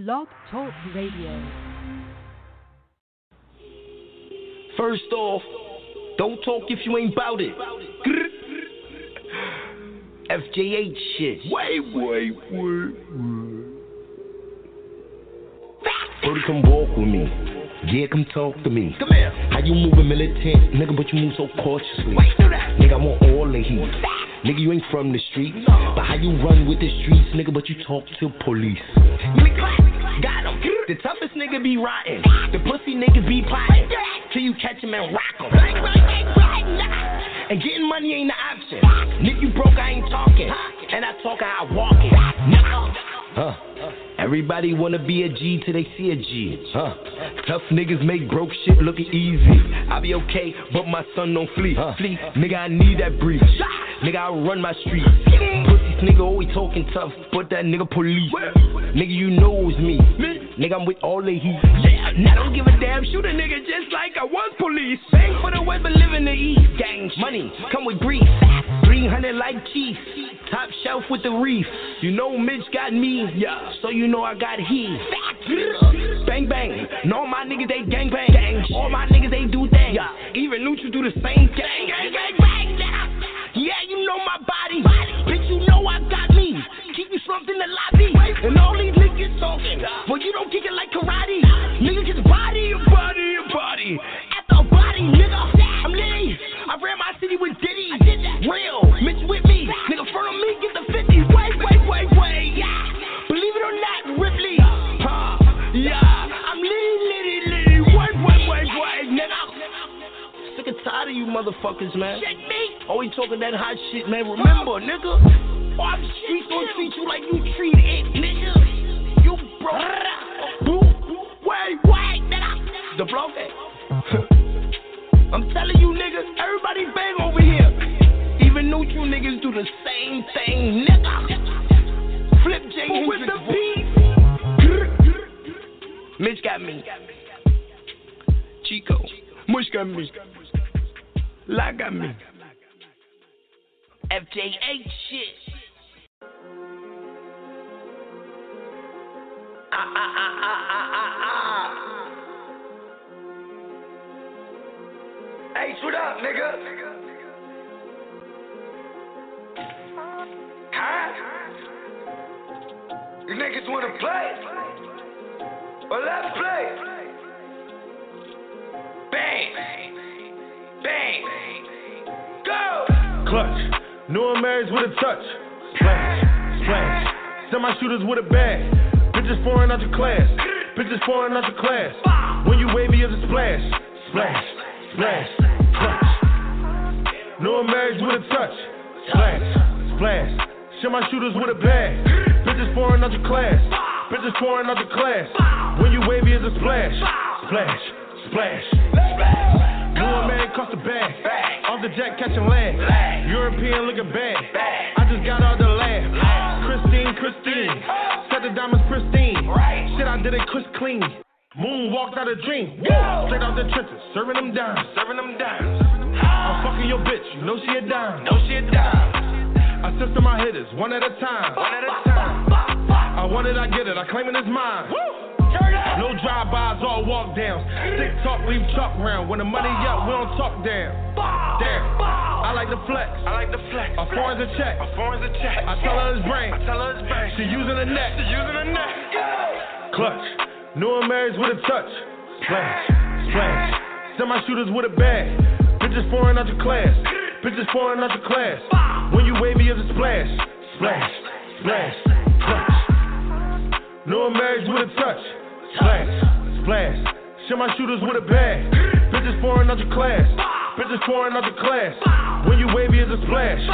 Blog Talk Radio. First off, don't talk if you ain't bout it. FJH shit. Wait. Brody, come walk with me. Yeah, come talk to me. Come here. How you moving militant, nigga, but you move so cautiously. Wait, do that. Nigga, I want all the heat. Nigga, you ain't from the streets. No. But how you run with the streets, nigga, but you talk to police. Got him. The toughest nigga be rotten. The pussy niggas be plotting. Till you catch him and rock him. And getting money ain't the option. Nigga, you broke, I ain't talking. And I talk how I walk it. Everybody wanna be a G till they see a G. Tough niggas make broke shit looking easy. I be okay, but my son don't flee. Nigga, I need that breach. Nigga, I run my streets. Pussy nigga always talking tough, but that nigga police. Nigga, you know it was me. Nigga, I'm with all the heat. Yeah, now don't give a damn. Shoot a nigga just like I was police. Bang for the west, but live in the east. Gang money, come with grief. 300 like Chief. Top shelf with the reef. You know Mitch got me, yeah. So you know I got he. Bang bang. And all my niggas they gang bang. All my niggas they do things. Yeah. Even Nutra do the same thing. Gang bang. Yeah, you know my body. Bitch, you know I got me. Keep you slumped in the lobby. And all these niggas talking. Well, you don't kick it like karate. Nigga, just body. After a body, nigga. I'm Liddy. I ran my city with Diddy. Real, Mitch with me. Nigga, front of me, get the 50s. Wait. Yeah. Believe it or not, Ripley. Yeah. I'm Liddy. Wait, nigga. Sick and tired of you motherfuckers, man. Shit me. Always talking that hot shit, man. Remember, nigga. I'm streets gonna treat you like you treat it, nigga. You broke. Wait, nigga. The block that. I'm telling you, niggas, everybody bang over here. Even neutral niggas do the same thing, nigga. Flip J with the beat. Mitch got me. Chico. Mush got me. La got me. FJH shit. Hey, shoot up, nigga. Huh? You niggas wanna play? Well, let's play. Bang. Go. Clutch. New marriage with a touch. Splash. Semi-shooters with a bag. Bitches foreign out your class. When you wavy as a splash. Splash. Clutch. New marriage with a touch. Splash. Semi-shooters with a bag. Bitches foreign out your class. When you wavy as a splash. Splash. New marriage cost a bag. Off the jet catching lag. European looking bad. I just got out the lab. Christine. Set the diamonds pristine. Shit, I did it clean. Moon walked out a dream. Straight out the trenches, serving them dimes. I'm fucking your bitch, you know she a dime. I sister my hitters, one at a time. I want it, I get it, I claim it as mine. No drive-bys, all walk downs. Stick talk, leave chalk round. When the money up, we don't talk down. Damn, I like the flex. A foreign's a check. I tell her it's brain. She using a neck. Clutch. New marriage with a touch. Splash. Semi-shooters with a bag. Bitches foreign out your class. When you wavy as a splash. Clutch. New marriage with a touch. Splash. Semi-shooters with a bag. Bitches foreign out your class. When you wavy as a splash.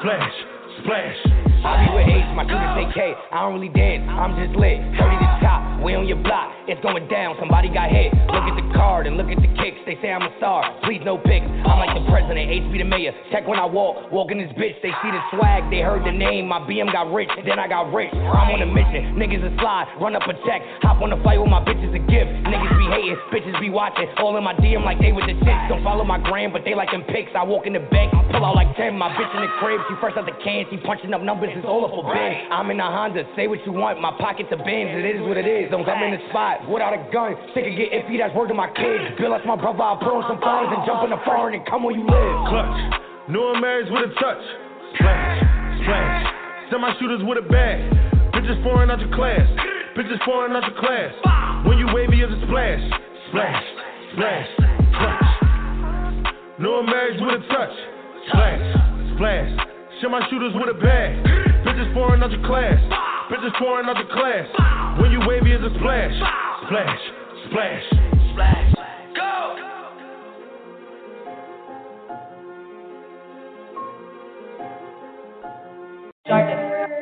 I be with H, my shooters take K. I don't really dance, I'm just lit. 30 to top, we on your block. It's going down, somebody got hit. Look at the card and look at the kicks. They say I'm a star, please no pics. I'm like the president, HB the mayor. Check when I walk in this bitch. They see the swag, they heard the name. My BM got rich, then I got rich. I'm on a mission, niggas a slide, run up a check. Hop on the flight with my bitches a gift. Niggas be hating, bitches be watching. All in my DM like they with the shits. Don't follow my gram, but they like them pics. I walk in the bank, pull out like 10. My bitch in the crib, she first out the can. She punching up numbers, it's all up for Ben. I'm in a Honda, say what you want, my pockets are Benz. It is what it is. kids zones. I'm in the spot without a gun. Sick of getting iffy, that's word to my kids. Bill, that's my brother, I'll put on some funds and jump in the foreign and come where you live. Clutch, new and marrieds with a touch. Splash, splash. Semi-shooters with a bag. Bitches foreign out your class. Bitches foreign out your class. When you wavy, it's a splash. Splash, splash, clutch. New and marrieds with a touch. Splash, splash. Semi-shooters with a bag. Bitches foreign out your class. Bitches foreign out your class. When you wavy, it's a splash. Splash, splash, splash. Go! Jordan.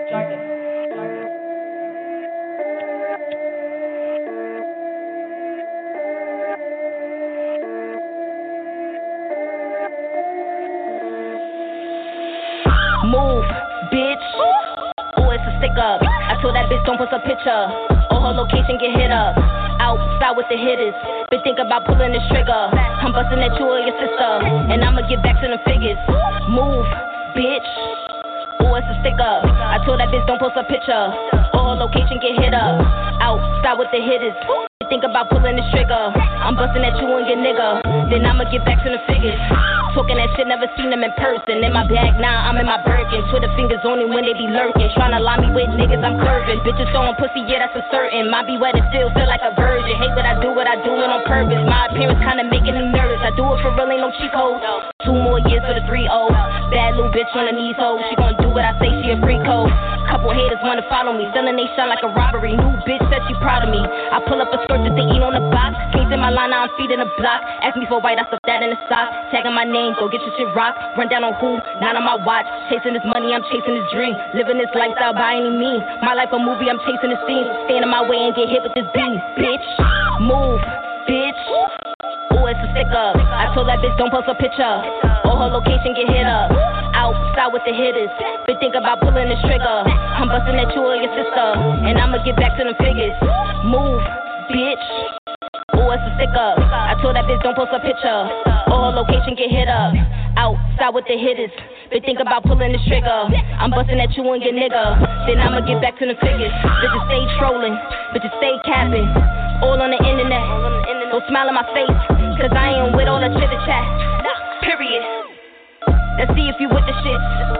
Move, bitch. Oh, it's a stick up. I told that bitch don't post a picture. Oh, her location get hit up. Outside with the hitters. Been thinking about pulling this trigger. I'm busting at you or your sister. And I'ma get back to the figures. Move, bitch. Oh, it's a stick up. I told that bitch don't post a picture. Oh, her location get hit up. Outside with the hitters. Think about pulling the trigger. I'm busting at you and your nigga. Then I'ma get back to the figures. Talking that shit, never seen them in person. In my bag now, I'm in my Birkin. Twitter fingers only when they be lurking. Tryna lie me with niggas, I'm curving. Bitches throwing pussy, yeah, that's for certain. Might be wet and still feel like a virgin. Hate what I do it on purpose. My appearance kinda making them nervous. I do it for real, ain't no cheat code. 2 more years for the 3-0. Bad little bitch on her knees, ho. She gon' do what I say, she a freak hoe. Couple haters wanna follow me, selling they shine like a robbery. New bitch said she proud of me. I pull up a skirt that they eat on the box. Can't say my line, now I'm feeding the block. Ask me for white, I stuff that in the sock. Tagging my name, go get your shit rocked. Run down on who? Not on my watch. Chasing this money, I'm chasing this dream. Living this lifestyle by any means. My life a movie, I'm chasing the scenes. Stand in my way and get hit with this beat. Bitch, move, bitch. Oh, it's a stick up. I told that bitch don't post a picture. Oh, her location get hit up. Outside with the hitters. Been thinking about pulling this trigger. I'm busting at you or your sister. And I'ma get back to them figures. Move, bitch. Oh, it's a stick up. I told that bitch don't post a picture. Oh, her location get hit up. Outside with the hitters. Been thinking about pulling this trigger. I'm busting at you and your nigga. Then I'ma get back to the figures. Bitches stay trolling. Bitches stay capping. All on the internet. Don't smile in my face. Cause I ain't with all that chitter chat. Period. Let's see if you with the shit.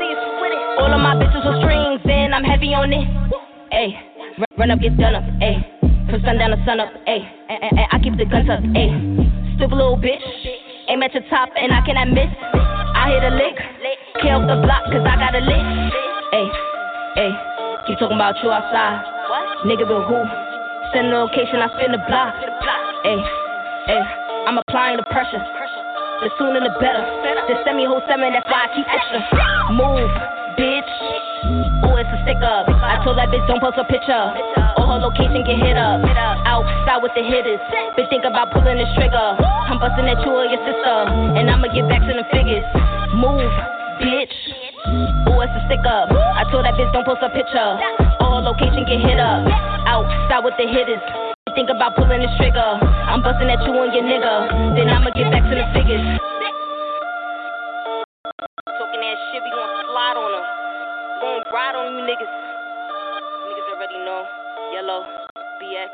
All of my bitches with strings and I'm heavy on it. Ayy, run up, get done up. Ayy, from sundown to sun up. Ayy, I keep the guns up. Ayy, stupid little bitch. Aim at your top and I cannot miss. I hit a lick, kill off the block cause I got a lick. Ayy, ayy, keep talking about you outside. Nigga with who? Send the location, I spin the block. Ayy, ayy, I'm applying the pressure. The sooner the better. Just send me a whole 7, that's why I keep extra. Move, bitch. Oh, it's a stick up. I told that bitch don't post a picture. Oh, her location get hit up. Outside with the hitters. Been thinking about pulling this trigger. I'm busting at you or your sister. And I'ma get back to the figures. Move, bitch. Oh, it's a stick up. I told that bitch don't post a picture. Oh, her location get hit up. Outside with the hitters. Think about pulling this trigger. I'm busting at you and your nigga. Then I'ma get back to the figures. Talking that shit, we gon' slide on them. Gon' ride on you niggas. Niggas already know. Yellow, BX.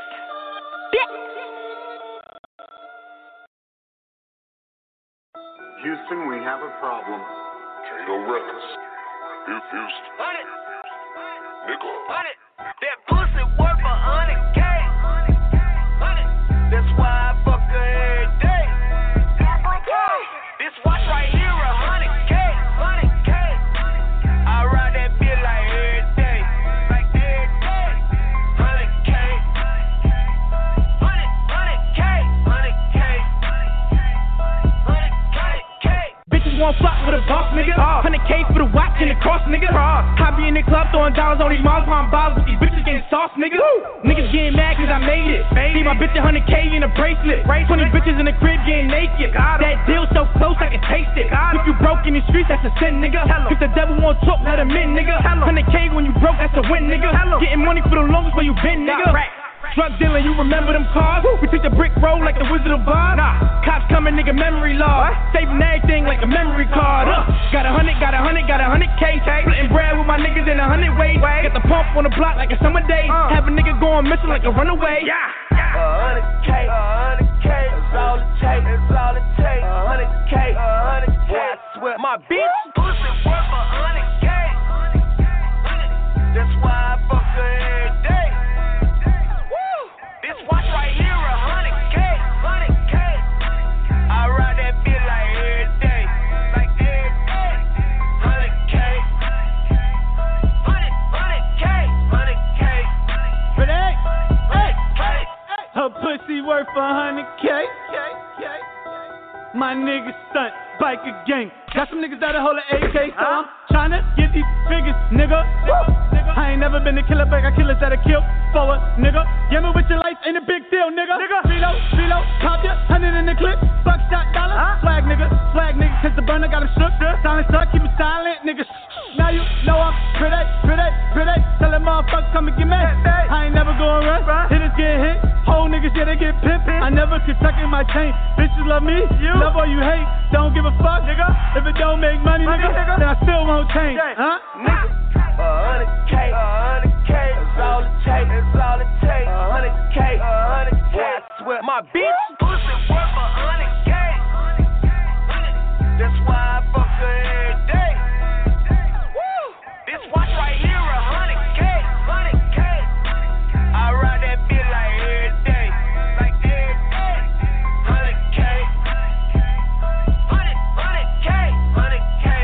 Houston, we have a problem. Kato Records. Houston. 100. Nigga. 100. That pussy worth 100K. That's why I fuck her every day. This watch right here 100K. 100K. I ride that bitch like every day. Like every day. 100K. 100K. 100K. Bitches want fuck with a boss, nigga. 100K for the watch and the cross, nigga. I be in the club throwing dollars on these moms, palm bottles with these bitches getting sauce, nigga. Niggas getting mad cause I made it. See my bitch 100K in a bracelet. 20 bitches in the crib getting naked. That deal so close I can taste it. If you broke in the streets, that's a sin, nigga. If the devil won't talk, let him in, nigga. 100K when you broke, that's a win, nigga. Getting money for the longest where you been, nigga. Drug dealing, you remember them cars? We took the brick road like the Wizard of Oz. Cops coming, nigga, memory loss. Saving everything like a memory card. Got 100K. Splitting bread with my niggas in 100 ways. Get the pump on the block like a summer day. Have a nigga going missing like a runaway. 100K, that's all it takes. 100K, boy, I swear my bitch pussy worth 100K. That's why I fuck her every day. Woo! This watch right here 100K. I ride that bitch like every day. 100K. But hey, her pussy worth 100K. My niggas stunt, biker gang. Got some niggas that'll hold an AK, so I'm tryna get these figures, nigga. I ain't never been a killer, but I got killers that'll kill for a nigga. Gamble with your life ain't a big deal, nigga. Reload, cop ya, 100 in the clip, buckshot dollar. Flag nigga, cause the burner got him shook. Silent stuck, keep it silent, nigga. Now you know I'm pretty. Tell them motherfuckers come and get mad. I ain't never going run. Hitters get hit, whole niggas, yeah, they get pimped. I never could tuck in my chain. Bitches love me, love all you hate. Don't give a fuck, nigga. If it don't make money, nigga, then I still won't change. Huh? Nigga, 100K, that's all it takes. 100K, boy, I swear my bitch pussy worth 100K. That's why I fuck her every day. Woo! This watch right here 100K. I ride that bitch like every day. 100K. 100K.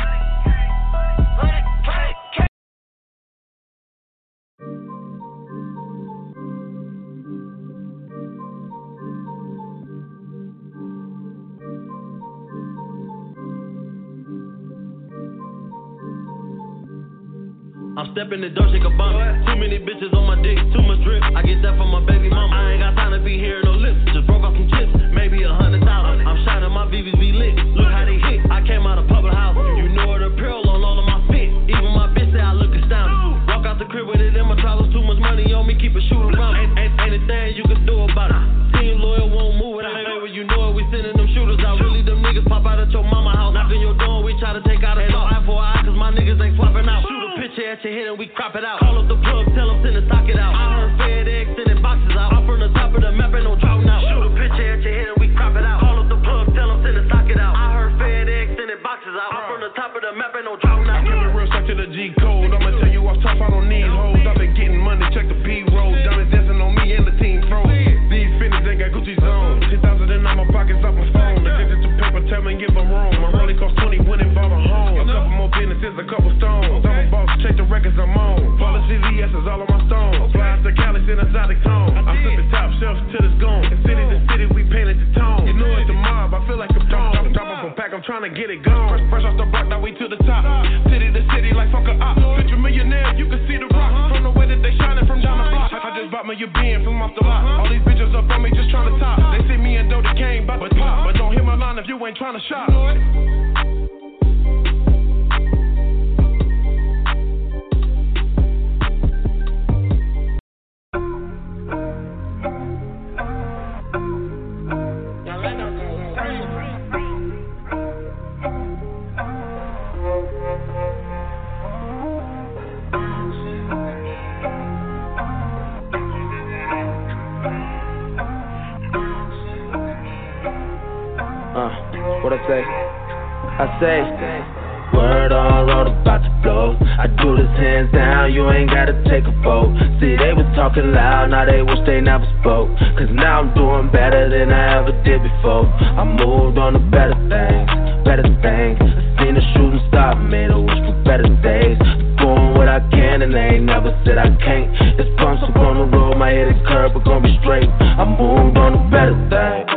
I'm stepping the door, shake a bump. Too many bitches on my dick, too much drip. I get that from my baby mama. I ain't got time to be hearing no lips. Just broke off some chips, maybe 100,000. I'm shining, my VVs be lit. Look how they hit. I came out of public house. You know the apparel on all of my fit. Even my bitch say I look astounding. Walk out the crib with it in my trousers. Too much money on me, keep a shooter around. Ain't anything you can do about it. Team loyal won't move without favor. You know it, we sending them shooters out. Really, them niggas pop out at your mama house. Knocking your door, we try to take out a eye for eye, cause my niggas ain't swapping out. Shoot a picture at your head and we crop it out. Call up the plug, tell them send the socket out. I heard FedEx sending boxes out. I'm from the top of the map, ain't no drought now. Shoot a picture at your head and we crop it out. Call up the plug, tell them send the socket out. I heard FedEx sending boxes out. I'm from the top of the map, ain't no drought now. I keep it real, stuck to the G code. I'ma tell you off top, I don't need hoes. I've been getting money, check the B-roll. Diamonds dancing on me and the team froze. These finished, they got Gucci zone. 10,000 in all my pockets, off my phone. Addicted to paper, tell me give them wrong. My rollie cost 20, went and bought a home. A couple more businesses, a couple stones. I'm a boss, check the records I'm on. Policy VS is all on my stones. Fly out to Cali, send exotic tone. I'm flipping top shelves till it's gone. And city to city, we painted the tone. You know it's the mob, I feel like a dog. Drop off a pack, I'm trying to get it gone. Fresh off the block, now we to the top. City to city, like fuck a op. Picture millionaire, you can see the rock. From the way that they shining from down the block. I just bought me your being from off the lot. All these bitches up on me just trying to top. They see me and Dodie Kane, but pop. But don't hit my line if you ain't trying to shop. What I say, word on road about to blow. I do this hands down, you ain't gotta take a vote. See, they was talking loud, now they wish they never spoke. Cause now I'm doing better than I ever did before. I moved on to better things. I seen the shooting star, made a wish for better days. Doing what I can and they ain't never said I can't. It's bumps up on the road, my head is curved, but gon' be straight. I moved on to better things.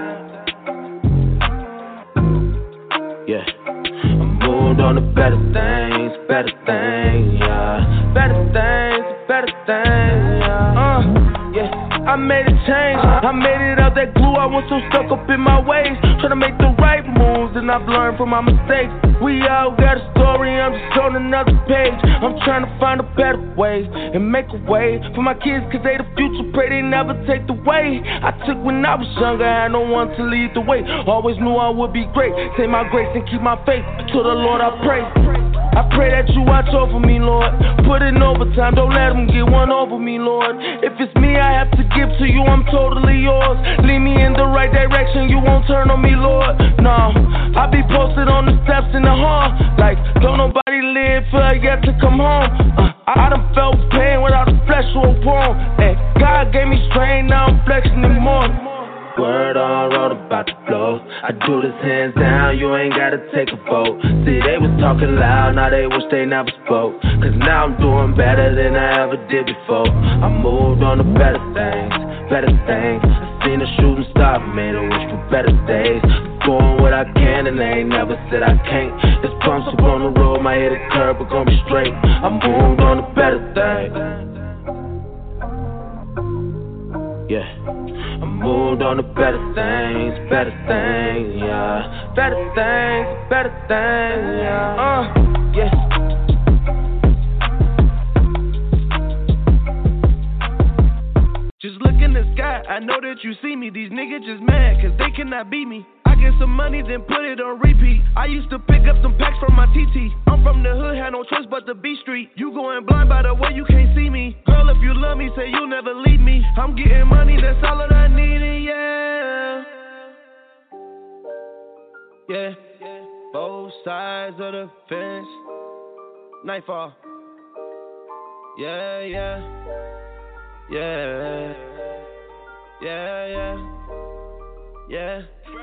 Yeah, I moved on to better things, yeah. Better things, yeah. I made a change, I made it out that glue. I was so stuck up in my ways, trying to make the right moves, and I've learned from my mistakes. We all got a story, I'm just on another page. I'm trying to find a better way and make a way for my kids, cause they the future, pray they never take the way I took when I was younger, I had no one to lead the way. Always knew I would be great, say my grace and keep my faith. To the Lord I pray. I pray that you watch over me, Lord. Put in overtime, don't let them get one over me, Lord. If it's me I have to give to you, I'm totally yours. Lead me in the right direction, you won't turn on me, Lord. No, I be posted on the steps in the hall, like don't nobody live for yet to come home. I done felt pain without the flesh or bone. Hey, God gave me strength, now I'm flexing it more. Word on road about to flow. I do this hands down, you ain't gotta take a vote. See, they was talking loud, now they wish they never spoke. Cause now I'm doing better than I ever did before. I moved on to better things, better things. I seen the shooting star, made a wish for better days. Doing what I can and they ain't never said I can't. There's bumps up on the road, my head a curve, but gon' be straight. I moved on to better things. Yeah. I moved on to better things, yeah. Better things, yeah. Yeah. Just look in the sky, I know that you see me. These niggas just mad, cause they cannot beat me. I get some money, then put it on repeat. I used to pick up some packs from my TT. I'm from the hood, had no choice but to be street. You going blind by the way you can't see me. Girl, if you love me, say you'll never leave me. I'm getting money, that's all that I need, and yeah. Yeah, both sides of the fence. Nightfall. Yeah, yeah. Yeah, yeah, yeah, yeah.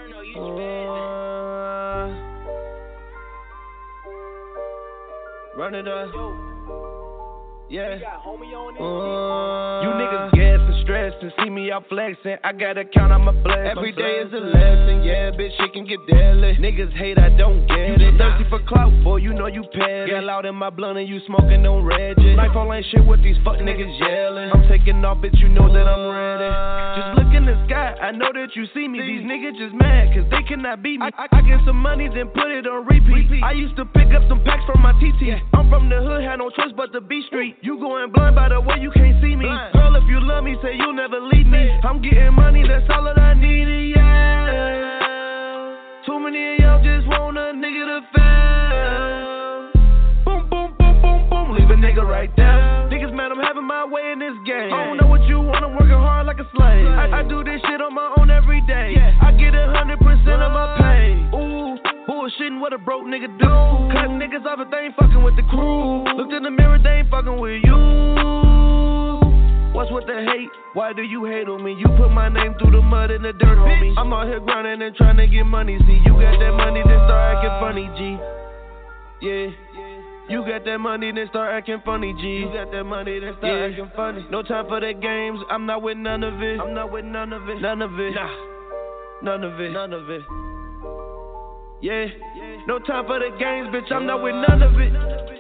Run it up. Yeah. You niggas gas and stressed and see me out flexing. I gotta count on my blessings. Every day is a lesson. Yeah, bitch, shit can get deadly. Niggas hate, I don't get it. Thirsty for clout, boy, you know you petty. Get loud in my blunt and you smoking on Reggie. Nightfall ain't shit with these fuck niggas yelling. I'm taking off, bitch, you know that I'm ready. Just look in the sky, I know that you see me. These niggas just mad, cause they cannot beat me. I get some money, then put it on repeat. I used to pick up some packs from my TT. I'm from the hood, had no choice but to be street. You going blind by the way you can't see me. Girl, if you love me, say you'll never leave me. I'm getting money, that's all that I need, yeah. Too many of y'all just want a nigga to fail. Boom, boom, boom, boom, boom, leave a nigga right there. Niggas mad I'm having my way in this game. I don't know what you want, I'm working hard like a slave. I do this shit on my own every day. I get 100% of my pay. Ooh, bullshitting what a broke nigga do. Cut niggas off if they ain't fucking with the crew. Looked in the mirror, they ain't fucking with you. What's with the hate? Why do you hate on me? You put my name through the mud and the dirt, homie. I'm out here grinding and trying to get money. See, you got that money, then start acting funny, G. Yeah. You got that money, then start acting funny, G. You got that money, then start acting funny. No time for the games, I'm not with none of it. I'm not with none of it. None of it. Nah. None of it. None of it. Yeah. No time for the games, bitch, I'm not with none of it.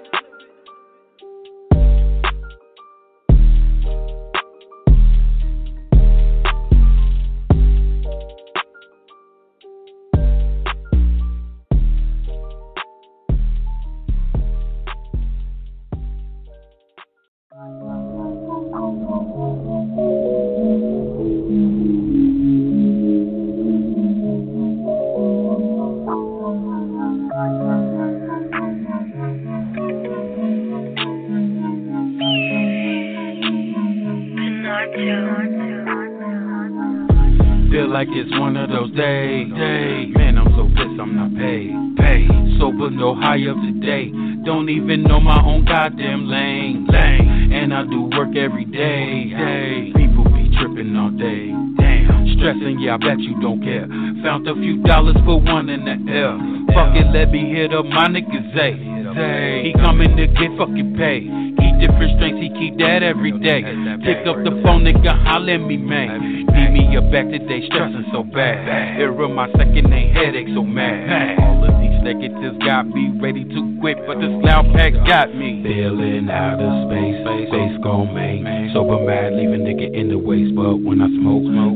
Feel like it's one of those days. Man, I'm so pissed I'm not paid. Sober, no high up today. Don't even know my own goddamn lane. And I do work every day. People be tripping all day. Damn, stressing, yeah, I bet you don't care. Found a few dollars, put one in the air. Fuck it, let me hit up my nigga Zay. He coming to get fucking paid. Different strengths, he keep that every day. Pick up the phone, nigga, holla at me, man. Need me a back today, stressing so bad. Error my second ain't headache so mad. All of these negatives got me ready to quit, but this loud pack got me feeling out of space gon' make sober mad, leave a nigga in the waist. But when I smoke, feeling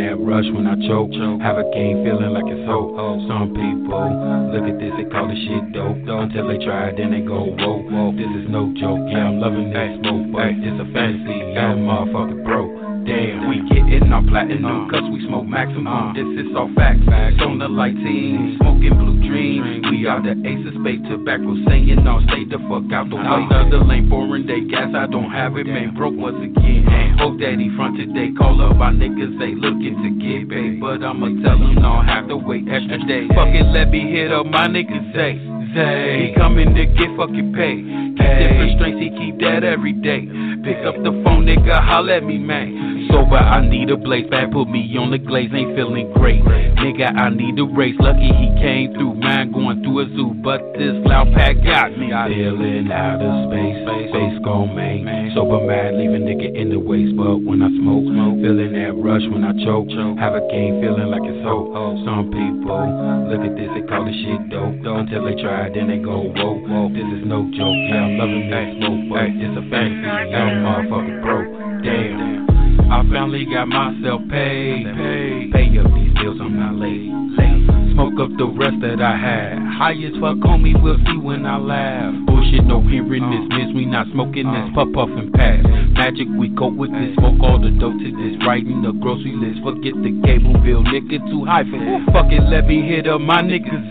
that rush when I choke. Have a game feeling like it's hope. Some people look at this, they call this shit dope. Until they try it, then they go, whoa. This is no joke. Yeah, I'm loving that smoke, but it's a fantasy. I'm a motherfucking broke. Damn, we gettin' our platinum, cause we smoke maximum. This is all facts, on the light team, smoking blue dream. We are the ace of spade tobacco, saying no, stay the fuck out the way. Another lane, foreign day gas, I don't have it, man, broke once again. Hope that he front today, call up our niggas, they looking to get paid. But I'ma tell them, no, have to wait extra day. Fuck it, let me hit up my niggas, say. He coming to get fucking paid. Keep different strengths, he keep that every day. Pick up the phone, nigga, holla at me, man. Sober, I need a blaze, bad put me on the glaze, ain't feeling great. Nigga, I need a race, lucky he came through. Mine going through a zoo, but this loud pack got me. Feeling out of space, space gon' main. Sober man, leave a nigga in the waist, but when I smoke, feeling that rush when I choke. Have a game, feeling like it's hope. Some people look at this, they call this shit dope. Until they try it, then they go, whoa. This is no joke, yeah, I'm loving that smoke, but it's a fantasy. I'm motherfucking broke, damn. I finally got myself paid. Pay up these bills, I'm not late. Smoke up the rest that I had. High as fuck, homie, we'll see when I laugh. Bullshit, no hearing this, miss. We not smoking this, puff and pass. Magic, we cope with this. Smoke all the dope to this. Writing the grocery list. Forget the cable bill, nigga, too high for this. Fuck it, let me hit up my niggas,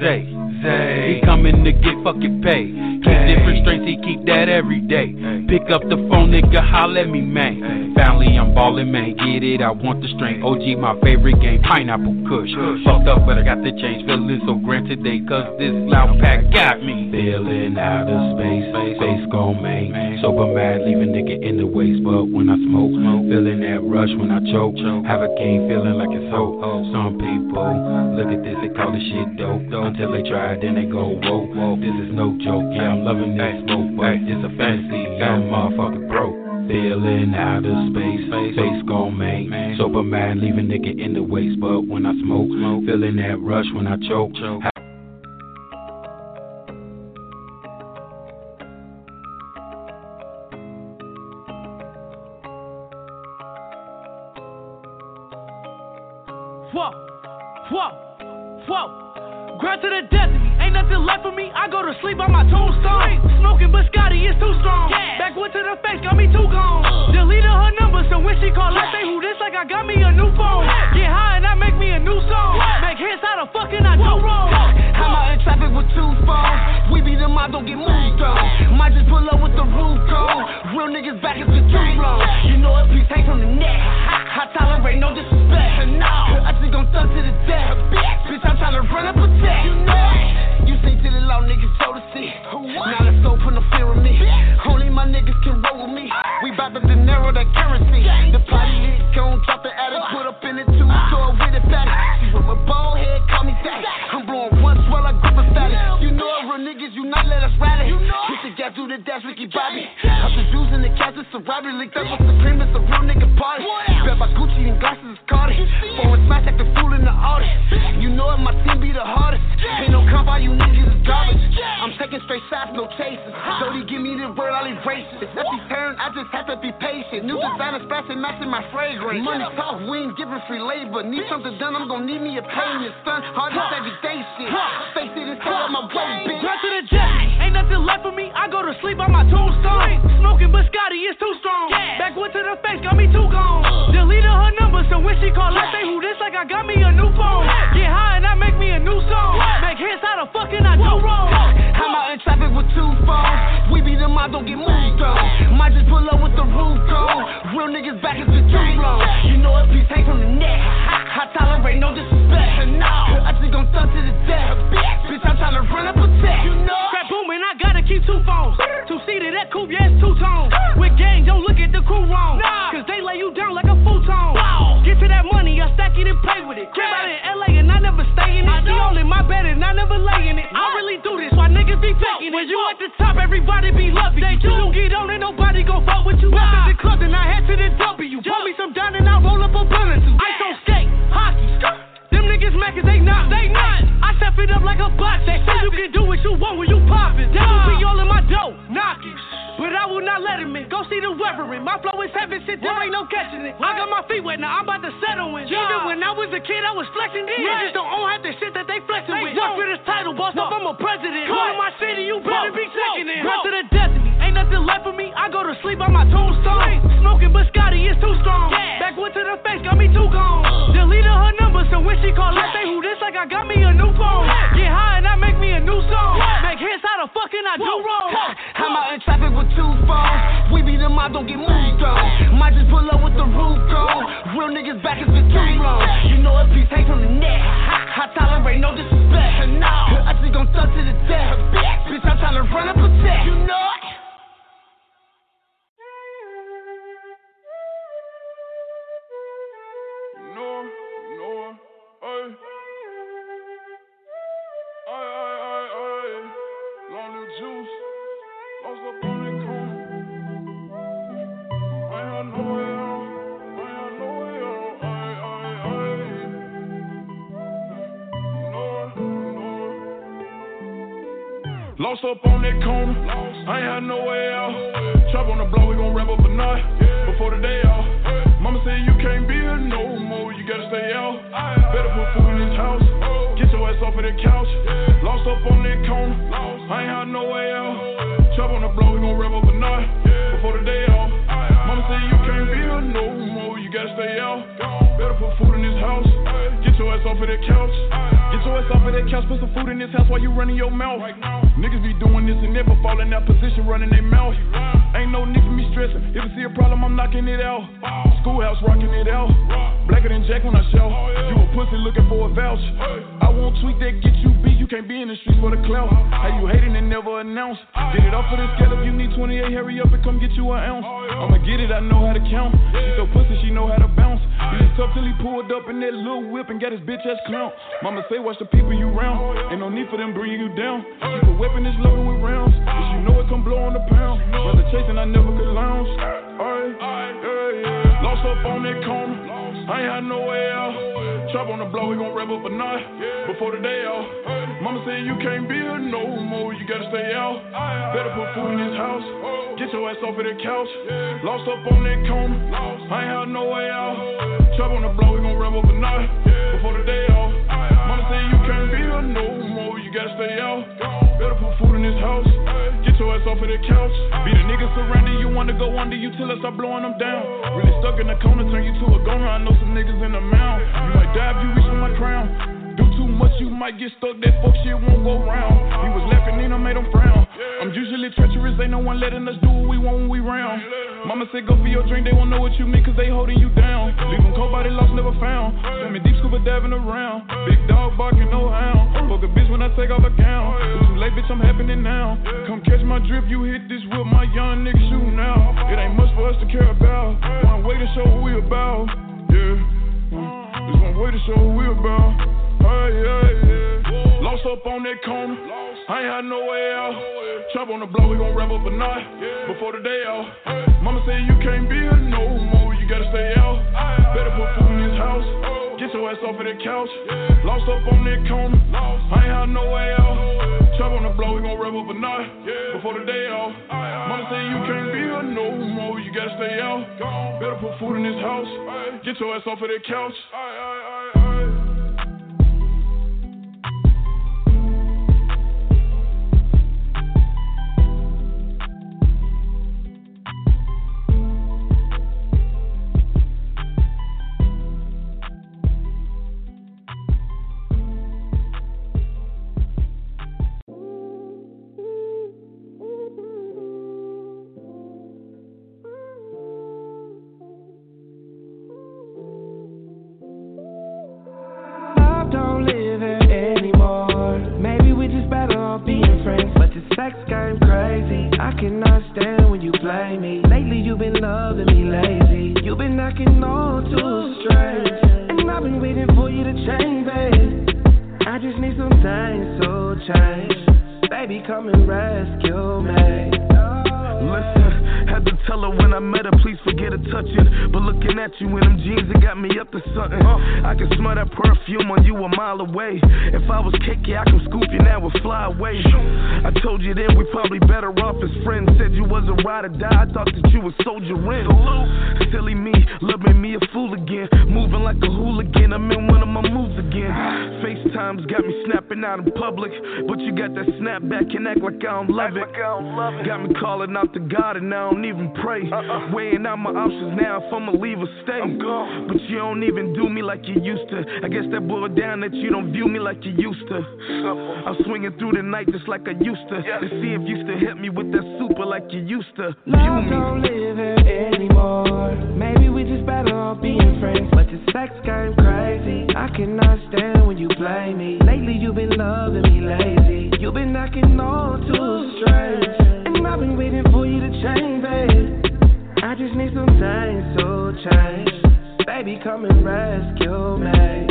he coming to get fucking paid. Keep different strengths, he keep that every day. Pick up the phone, nigga, holla at me, man. Finally, I'm ballin', man, get it, I want the strength. OG, my favorite game, pineapple kush. Fucked up, but I got the change. Feeling so grand today, cause this loud pack got me. Feeling out of space, space gon' main. Sober mad, leave a nigga in the waist. But when I smoke, feeling that rush when I choke. Have a game, feeling like it's hope. Some people look at this, they call this shit dope. Until they try it, then they go, whoa. This is no joke, yeah, I'm loving that smoke, but it's a fantasy. I'm a motherfucking broke. Feeling out of space, space gon' main. Sober man, leave a nigga in the waist. But when I smoke, feeling that rush when I choke. Whoa. Grind to the death of me, ain't nothing left for me. I go to sleep on my tombstone. Smoking biscotti is too strong. Backwood to the face, got me too gone. Deleted her number, so when she call, I say who this like I got me a new phone. Get high and I make me a new song. Make hits out of fucking I do wrong. I'm out in traffic with 2 phones. We beat them out, don't get moved on. Might just pull up with the roof gone. Real niggas back is too long. You know a piece hang from the neck. I tolerate no disrespect. I just gon' thug to the death. Bitch, I'm tryna run up a check. You know you see to the law niggas so to see. Now let's go put no fear of me. Only my niggas can roll with me. We bout to narrow that currency. The party lit, gon' drop the attic, put up in the 2-door with it back. See with my bald head, call me daddy. I'm blowing once while I grip a fatty. You know real niggas, you not let us rally. Hit the gas through the dash, Ricky Bobby. Up the Jews in the cast, it's a robbery. Linked up with Supreme, it's a real nigga party. Bet by Gucci and glasses is Cardi. Phone smash like the fool in the audience. You know it, my team be the hardest. Ain't no comp, all you niggas is garbage. I'm taking straight shots, no chases. Jody give me the word, I'll erase it. If he turn, I just have to be patient. New designer splashing, matching my fragrance. Money talk, we ain't giving free labor. Need something done, I'm gon' need me a payment, son. Hard as everyday shit. Face it and stay on my way, bitch. Drive to the jet, ain't nothing left for me. I go to sleep on my tombstone. Smoking biscotti is too strong. Backwood to the face, got me too gone. Deleted her number, so when she call, I say who this like I got me a new phone. Get high and I make me a new song. Make hits out of fucking I do wrong. I'm out in traffic with 2 phones. We beat them out, don't get moved on. Might just pull up with the roof gone. Real niggas back is too long. You know a piece hang from the neck. I tolerate no disrespect. I just gon' thug to the death. Bitch, I'm tryna run up a check. Trap booming, I gotta keep 2 phones. 2-seater, that coupe, yeah, it's 2-tone. With gang, don't look at the crew wrong. Cause they lay you down like a futon. Get to that money, I stack it and play with it. Crib out in LA and I never stay in it. She all in my bed and I never lay in it. I really do this, why niggas be faking it. When you at the top, everybody be loving you. You don't get on and nobody gon' fuck with you. Walk to the club and I head to the W. Pour me some down and I roll up a blunt or 2. Ice on skate, hockey, them niggas mad cause they not. I step it up like a box. They say you can do what you want when you poppin'. Devil be all in my dough, knocking. But I will not let him in. Go see the reverend. My flow is heaven, shit, there ain't no catching it. I got my feet wet, now I'm about to settle in. Even when I a kid, I was flexing then. Niggas don't own half the shit that they flexing with. Work for this title, boss up, I'm a president. Come to my city, you better be checking in. Run to the destiny, ain't nothing left for me. I go to sleep on my tombstone. Smoking biscotti is too strong. Backwood to the face, got me too gone. Deleted her number, so when she call, I say who this like I got me a new phone. Get high and I make me a new song. Make hits, how the fuck can I do wrong? I'm out in traffic with 2 phones. We beat them out, don't get moved on. Might just pull up with the roof gone. Real niggas back, it's been too long. You know a piece hang from the neck. I tolerate no disrespect. No, I just gon' thug to the death. Bitch, I'm tryna run and protect. You know it. Lost up on that corner, I ain't had no way out. Chop on the block, we gon' wrap up a night before the day out. Mama said you can't be here no more, you gotta stay out. Better put food in this house, get your ass off of that couch. Lost up on that corner, I ain't had no way out. Chop on the block, we gon' wrap up a night before the day out. Mama said you can't be here no more, you gotta stay out. Better put food in this house, get your ass off of that couch. Get your ass off of that couch, put some food in this house while you running your mouth. Niggas be doing this and never fall in that position, running their mouth. Ain't no need for me stressing. If I see a problem, I'm knocking it out. Schoolhouse rocking it out. Blacker than Jack when I shout. You a pussy looking for a vouch. I won't tweet that get you beat. You can't be in the streets for the clout. How you hating and never announce? Get it off for the scale. If you need 28, hurry up and come get you an ounce. I'ma get it, I know how to count. She so pussy, she know how to bounce. He was tough till he pulled up in that little whip and got his bitch ass clown. Mama say watch the people you round. Ain't no need for them bringing you down. Keep a weapon that's loaded with rounds. Cause you know it come blow on the pound. Brother chasing, I never could lounge. Lost up on that corner, I ain't had no way out. Chop on the block, we gon' wrap up a night before the day out. Mama said you can't be here no more, you gotta stay out. Better put food in this house, get your ass off of that couch. Lost up on that corner, I ain't had no way out. Chop on the block, we gon' wrap up a night before the day out. Mama said you can't be here no more, you gotta stay out. Better put food in this house, get your ass off of that couch. Be the nigga surrender, you wanna go under, you till I start blowing them down. Really stuck in the corner, turn you to a goner, I know some niggas in the mound. You might die if you reach for my crown. Do too much, you might get stuck, that fuck shit won't go round. He was laughing and I made him frown. I'm usually treacherous, ain't no one letting us do what we want when we round. Mama said go for your drink, they won't know what you mean cause they holding you down. Leave them cold body lost, never found. Send me deep scuba diving around. Big dog barking, no hound. Fuck a bitch when I take off a gown. It's too late, bitch, I'm happening now. Come catch my drip, you hit this with my young nigga shooting out. It ain't much for us to care about. One way to show what we about. Yeah. There's one way to show what we about. Lost up on that corner, I ain't had no way out. Chop on the block, we gon' wrap up a night before the day out. Mama said you can't be here no more, you gotta stay out. Better put food in this house, get your ass off of that couch. Lost up on that corner, I ain't had no way out. Chop on the block, we gon' wrap up a night before the day out. Mama said you can't be here no more, you gotta stay out. Better put food in this house, get your ass off of that couch. Don't live here anymore. Maybe we just better off being friends. But this sex game crazy. I cannot stand when you play me. Lately you've been loving me lazy. You've been knocking on too straight. And I've been waiting for you to change, babe. I just need some time, so change. Baby, come and rescue me. Listen, had to tell her when I met her, please forget a touching. But looking at you in them jeans, it got me up to something. I can smell that perfume on you a mile away. If I was KK, I can scoop you now and fly away. I told you then we probably better off as friends. Said you was a ride or die, I thought that you was soldier in. Silly me, loving me a fool again. Moving like a hooligan, I'm in one of my moves again. FaceTimes got me snapping out in public, but you got that snap back and act like I don't love it. Got me calling out to God and I don't even pray. Weighing out my options now if I'ma leave or stay. But you don't even do me like you used to. I guess that boiled down that you don't view me like you used to. I'm swinging through the night just like I used to. To see if you still hit me with that super like you used to. Love don't live here anymore. Maybe we just better off being friends. But the sex game crazy. I cannot stand when you play me. Lately you've been loving me lazy. You've been knocking on too straight. And I've been waiting for you to change, babe. I just need some time to change. Baby, come and rescue me.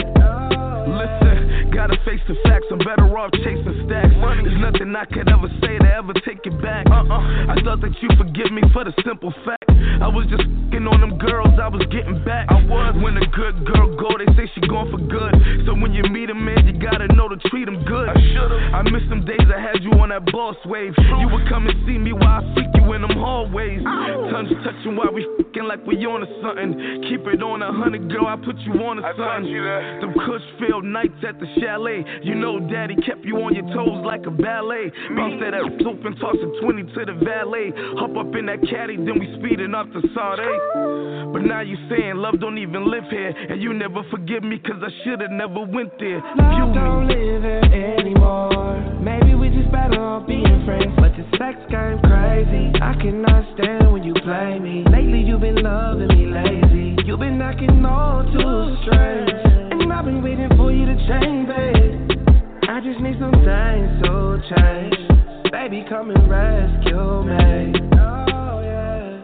Listen, gotta face the facts. I'm better off chasing stacks. There's nothing I could ever say to ever take it back. I thought that you forgive me for the simple fact I was just f***ing on them girls I was getting back. I was. When a good girl go, they say she gone for good. So when you meet a man, you gotta know to treat him good. I miss them days I had you on that boss wave. You would come and see me while I freak you in them hallways. Tongues touching while we f***ing like we on to something. Keep it on 100, girl, I put you on to something. Them Cushfield nights at the chalet. You know daddy kept you on your toes like a ballet. Bounce that ass open, toss a 20 to the valet. Hop up in that caddy, then we speeding up to Sade. But now you saying love don't even live here. And you never forgive me cause I should've never went there. Love don't live here anymore. Maybe we just better off being friends. But the sex game crazy. I cannot stand when you play me. Lately you've been loving me lazy. You've been knocking all too straight. And I've been waiting for you to change, babe. I just need some time to change. Baby, come and rescue me. Oh, yeah.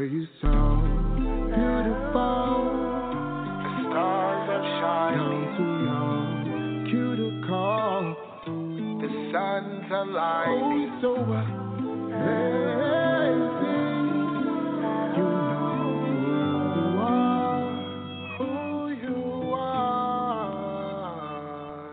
Girl, you so beautiful. The stars are shining. Too young, cute to call. The sun's aligning. Oh, so amazing. You know who you are.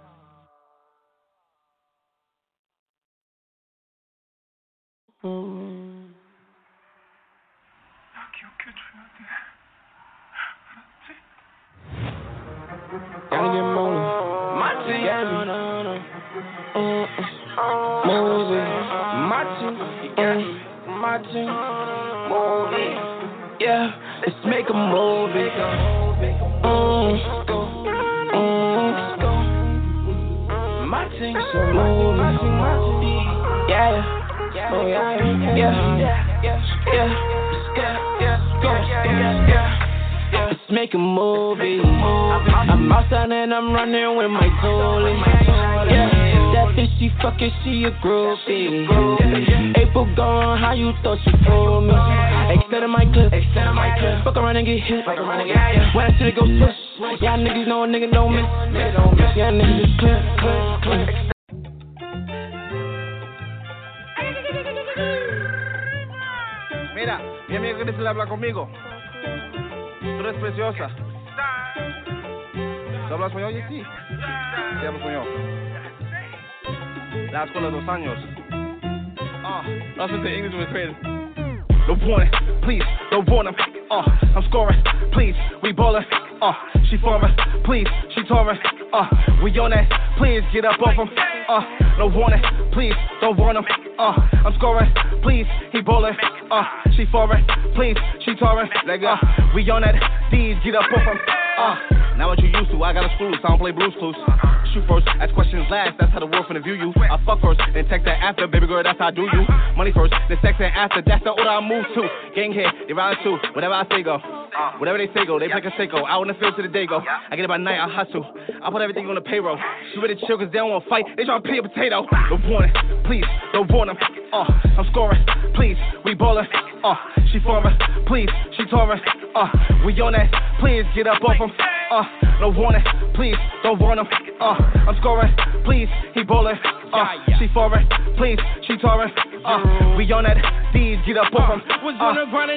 Gotta get money. My team. Movie. My team. My team. Movie. Yeah, let's make a movie. My team. Movie. Yeah. Oh yeah. Let's make a movie. I'm outside and I'm running with my toilet. Yeah, that bitch she fucking, she a groupie. April gone, how you thought you fooled me? Extended my clip. Fuck around and get hit. When I see it go push, y'all niggas know a nigga don't miss. Y'all niggas just clear. Mira, mi amiga Grisel habla conmigo. Tú eres preciosa. ¿Tú hablas español? Sí. Sí, hablo español. La escuela de 2 años. Listen to English was crazy. No warning, please, no warning. I'm scoring, please, we ballin'. She foreign, please, she touring. We on that, please get up off him. No warning, please, don't warn him. I'm scoring, please, he ballin'. She foreign, please, she touring. We on that, please get up off him. Now what you used to, I got a screw, so I don't play Blue's Clues. Shoot first, ask questions last, that's how the world finna view you. I fuck first, then text that after, baby girl, that's how I do you. Money first, then sex that after, that's the order I move to. Gang head, they ride too, whatever I say go. Whatever they say go, they play a Seiko. Out in the field to the day go. I get it by night, I hustle. I put everything on the payroll. She ready to chill cause they don't wanna fight, they tryna pay a potato. No warning, please, don't warn them. I'm scoring, please, we ballin'. She foreign, please, she touring. We on that, please get up off him. No warning, please, don't warn him. I'm scoring, please, he ballin'. She foreign, please, she touring. We on that, please get up off him. Was on the grind.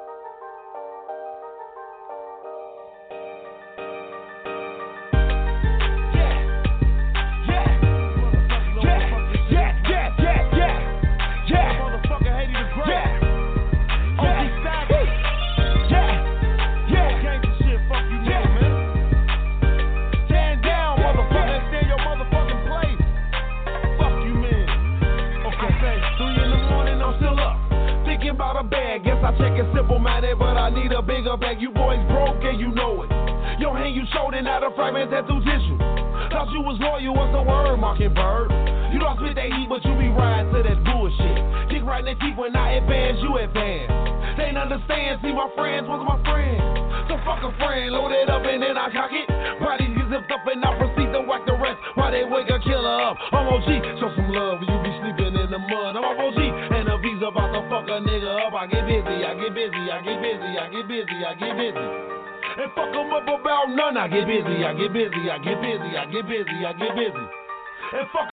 I check it simple-minded, but I need a bigger bag. You boys broke and you know it. Your hand you showed it, not a fragment that through tissue. Thought you was loyal, what's the word, Mockingbird? You don't spit that heat, but you be riding to that bullshit. Kick right in the teeth when I advance, you advance. They ain't understand, see my friends was my friends. So fuck a friend, load it up and then I cock it. Bodies get zipped up and I proceed to whack the rest. While they wake a killer up. I'm OG, show some love, you be sleeping in the mud. I'm OG, and the V's about to fuck a nigga up. I get busy. And fuck them up about none. I get busy. And fuck.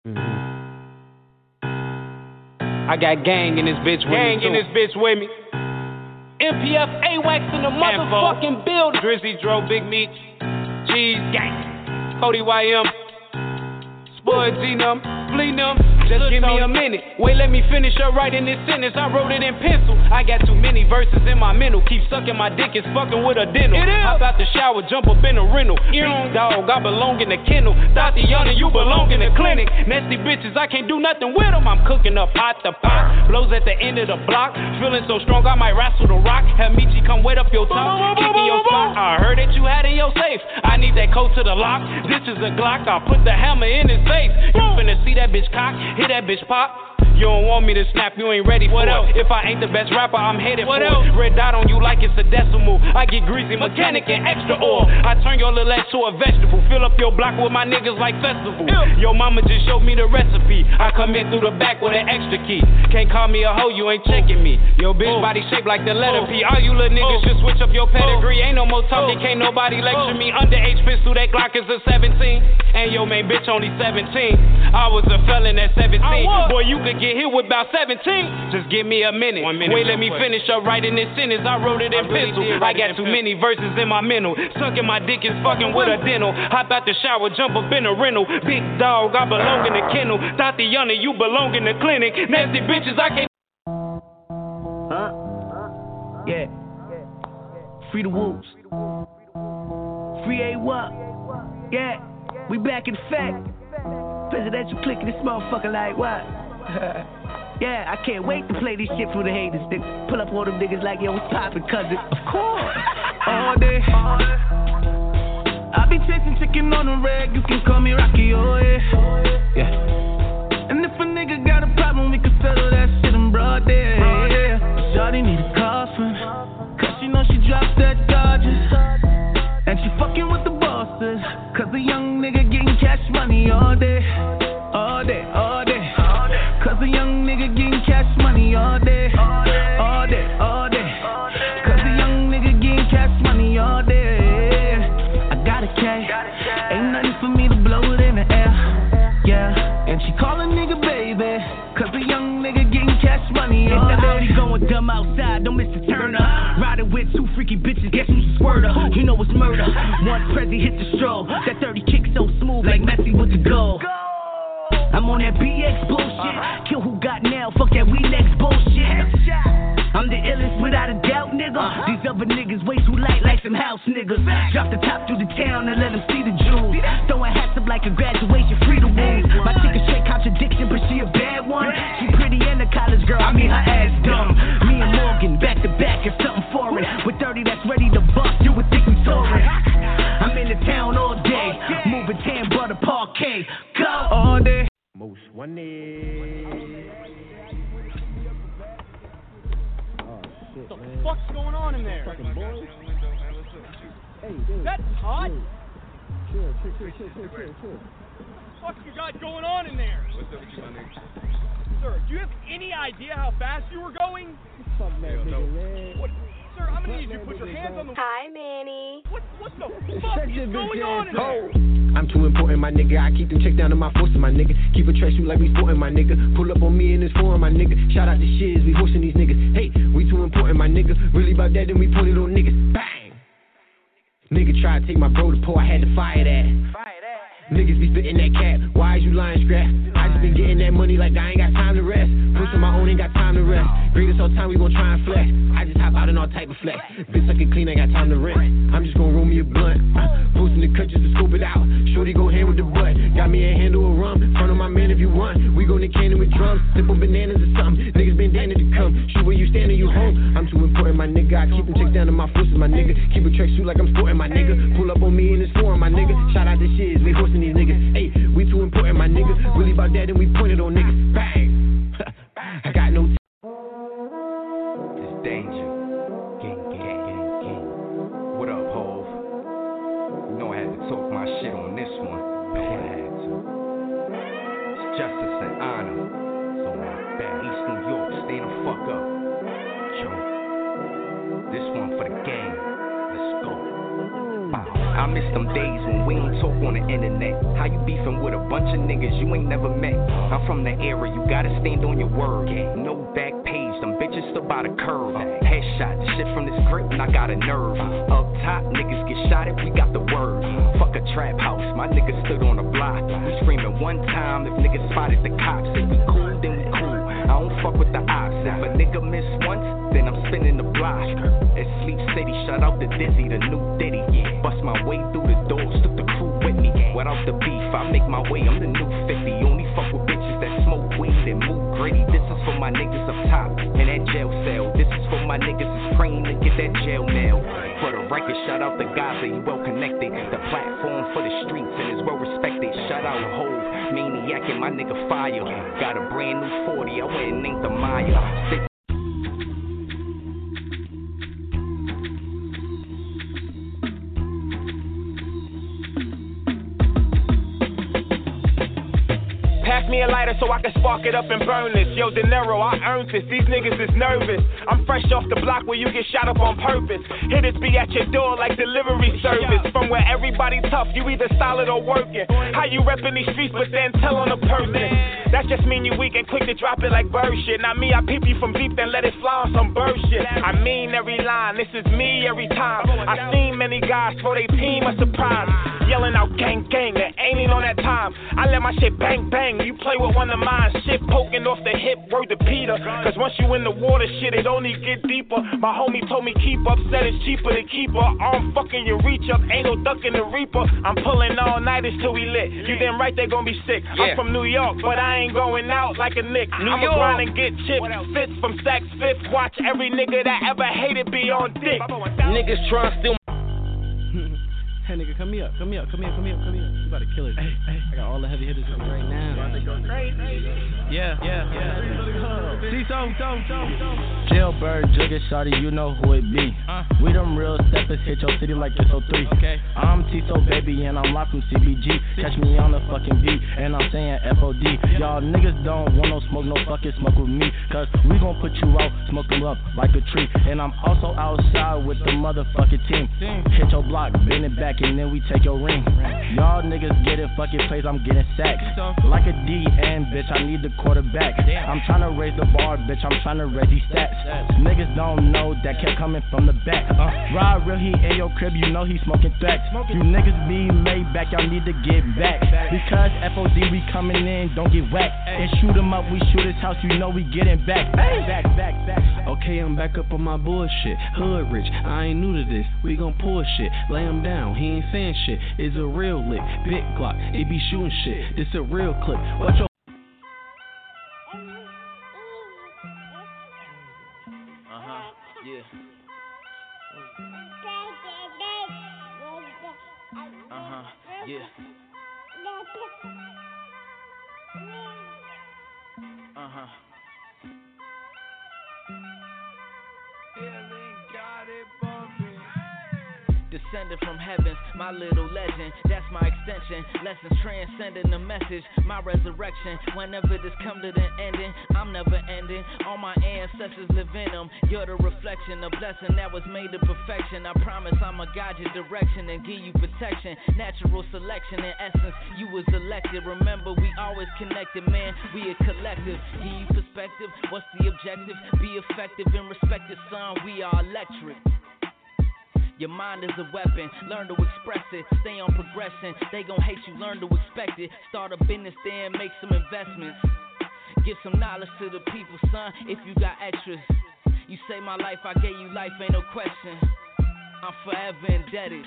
I got gang in this bitch with me. MPF AWACS in the motherfucking building. Drizzy Dro, Big Meat, Cheese Gang, Cody YM, Spud Zenum, Fleanum. Just give me a minute. Wait, let me finish up writing this sentence. I wrote it in pencil. I got too many verses in my mental. Keep sucking my dick, it's fucking with a dental. Hop out the shower, jump up in a rental. Big dog, I belong in the kennel. Tatiana, you belong in the clinic. Nasty bitches, I can't do nothing with them. I'm cooking up pot to pot. Blows at the end of the block. Feeling so strong, I might wrestle the rock. Have Michi come wet up your top. Kicking your spot. I heard that you had in your safe. I need that code to the lock. This is a Glock. I'll put the hammer in his face. You finna see that bitch cock. Hit that bitch pop. You don't want me to snap, you ain't ready for it. If I ain't the best rapper, I'm headed for it. Red dot on you like it's a decimal. I get greasy, mechanic, and extra oil. I turn your little ass to a vegetable. Fill up your block with my niggas like festival. Your mama just showed me the recipe. I come in through the back with an extra key. Can't call me a hoe, you ain't checking me. Your bitch body shaped like the letter P. All you little niggas should switch up your pedigree. Ain't no more talking, can't nobody lecture me. Underage pistol, that Glock is a 17. And your main bitch only 17. I was a felon at 17. Boy, you could get hit with about 17. Just give me a minute. Wait, let me finish up writing this sentence. I wrote it in pencil. I got too many verses in my mental. Sucking my dick is fucking with a dental. Hop out the shower, jump up in a rental. Big dog, I belong in the kennel. Tatiana, you belong in the clinic. Nasty bitches, I can't. Yeah. Free the wolves. Free A-Wop. Yeah. We back in fact. Presidential click in this motherfucker like what? Yeah, I can't wait to play this shit for the haters. They pull up all them niggas like, yo, what's poppin', cousin? Of course. All day. I be chasing chicken on the rag. You can call me Rocky, oh yeah. Yeah. And if a nigga got a problem, we can settle that shit in broad day. Yeah. Shawty need a coffin, cause she know she dropped that Dodgers. And she fucking with the bosses, cause a young nigga getting cash money all day. All day, all day. Cause a young nigga getting cash money all day. All day, all day. Cause a young nigga getting cash money all day. I got a K, ain't nothing for me to blow it in the air. Yeah, and she call a nigga baby, cause a young nigga getting cash money all day. Going dumb outside, don't miss the turn up. Riding with two freaky bitches, guess who's a squirter? You know it's murder. Once Prezi hit the stroll, that 30 kick so smooth like Messi with the goal. I'm on that BX bullshit. Kill who got now, fuck that we next bullshit. I'm the illest without a doubt, nigga. These other niggas way too light like some house niggas. Drop the top through the town and let them see the jewels. Throwing hats up like a graduation, free the wounds. My chick is straight contradiction, but she a bad one. She pretty and a college girl, I mean her ass dumb. Me and Morgan, back to back, is something foreign. With 30 that's ready to bust, you would think we touring. I'm in the town all day, moving tan butter parquet. Go all day. Most wanted. Oh shit, what the man. fuck's going on in there? Fucking boys. Hey, dude. That's hot. Chill. What the fuck you got going on in there? What's up with you, my nigga? Sir, do you have any idea how fast you were going? Fuck that nigga, man. What? Sir, I'm gonna need you to put your hands on the. Hi, Manny. What the fuck is going on in there? I'm too important, my nigga. I keep them checks down to my forces, my nigga. Keep a track shoot like we sporting, my nigga. Pull up on me in this forum, my nigga. Shout out to Shiz, we horsing these niggas. Hey, we too important, my nigga. Really about that, then we put it on niggas. Bang! Nigga try to take my bro to pull, I had to fire that. Niggas be spitting that cap, why is you lying, scrap? I just been getting that money like I ain't got time to rest. Pushing my own, ain't got time to rest. Greatest all time, we gon' try and flex. I just hop out in all type of flex. Bitch suckin' clean, ain't got time to rest. I'm just gon' roll me a blunt. Posting the cut just to scope it out. Shorty go hand with the butt. Got me a handle of rum. Front of my man if you want. We gon' to cannon with drums. Simple bananas or something. Niggas been down to come. Shoot where you standin', you home. I'm too important, my nigga. I keep them checks down to my forces, my nigga. Keep a track shoot like I'm sporting, my nigga. Pull up on me in this forum, my nigga. Shout out to Shiz, we horsing these niggas. Hey, we too important, my nigga. Really about that, and we pointed on niggas. Bang! I got no. It's danger. Gang. What up, Hov? You know I had to talk my shit on this one. I had to. It's justice and honor. So my bad. East New York, stay the fuck up. Yo. This one for the gang. Let's go. I miss them days when we ain't talk on the internet. How you beefing with a bunch of niggas you ain't never met? I'm from the era, you gotta stand on your word. No back page, them bitches still by the curve. Headshot, shit from this grip, and I got a nerve. Up top, niggas get shot if we got the word. Fuck a trap house, my niggas stood on the block. We screaming one time if niggas spotted the cops. If we cool, then we cool. I don't fuck with the ops. If a nigga miss once, then I'm spinning the block. At Sleep City, shout out to Dizzy, the new Diddy. Bust my way through the doors, took the crew with me. Without the beef, I make my way, I'm the new 50. Only fuck with bitches that smoke weed and move gritty. This is for my niggas up top in that jail cell. This is for my my niggas is praying to get that jail nail. For the record, shout out to Gaza, he well connected. The platform for the streets and is well respected. Shout out Hove, Maniac and my nigga Fire. Got a brand new 40, I went and named the Maya. Pass me a lighter so I can spark it up and burn this. Yo, De Niro, I earned this. These niggas is nervous. I'm fresh off the block where you get shot up on purpose. Hitters be at your door like delivery service. From where everybody tough, you either solid or working. How you reppin' these streets but then tell on a person? That just mean you weak and quick to drop it like bird shit. Not me, I peep you from deep then let it fly on some bird shit. I mean every line, this is me every time. I seen many guys throw they team a surprise. Yelling out gang gang, they ain't on that time. I let my shit bang bang. You play with one of mine, shit poking off the hip, word to Peter. Cause once you in the water, shit, it only get deeper. My homie told me keep up, said it's cheaper to keep her. I'm fucking your reach up, ain't no ducking the reaper. I'm pulling all nighters till we lit. You damn right they gon' be sick. I'm from New York, but I ain't going out like a Nick. I'ma grind and get chips, fits from Saks Fifth. Watch every nigga that ever hated be on dick. Niggas tryna steal. Hey nigga, come here. You about to kill it. Hey. I got all the heavy hitters right now. Yeah. Jailbird, Jugger, Shawty, you know who it be. We them real steppers, hit your city like this 03. Okay. I'm Tiso, baby, and I'm live from CBG. Catch me on the fucking beat, and I'm saying FOD. Y'all niggas don't want no smoke, no fucking smoke with me. Cause we gon' put you out, smoke them up like a tree. And I'm also outside with the motherfucking team. Hit your block, bend it back, and then we take your ring. Y'all niggas get it, fucking plays, I'm getting sacked. Like a DN, bitch, I need the quarterback. I'm tryna raise the bar, bitch, I'm tryna raise these stats. Niggas don't know that kept coming from the back. Ride real, he in your crib, you know he smoking threats. You niggas be laid back, y'all need to get back. Because FOD, we coming in, don't get whacked. And shoot him up, we shoot his house, you know we getting back. Back. Okay, I'm back up on my bullshit. Hood rich, I ain't new to this. We gon' pull shit, lay him down, he ain't saying shit. It's a real lick, big Glock, it be shooting shit. This a real clip. Watch your Yeah. Yeah. Descended from heavens, my little legend, that's my extension. Lessons transcending the message, my resurrection. Whenever this come to the ending, I'm never ending. All my ancestors live in them. You're the reflection, a blessing that was made to perfection. I promise I'ma guide your direction and give you protection. Natural selection, in essence, you was elected. Remember, we always connected, man. We a collective. Give you perspective. What's the objective? Be effective and respect your son. We are electric. Your mind is a weapon, learn to express it, stay on progression, they gon' hate you, learn to expect it, start a business there and make some investments, give some knowledge to the people, son, if you got extras, you say my life, I gave you life, ain't no question, I'm forever indebted.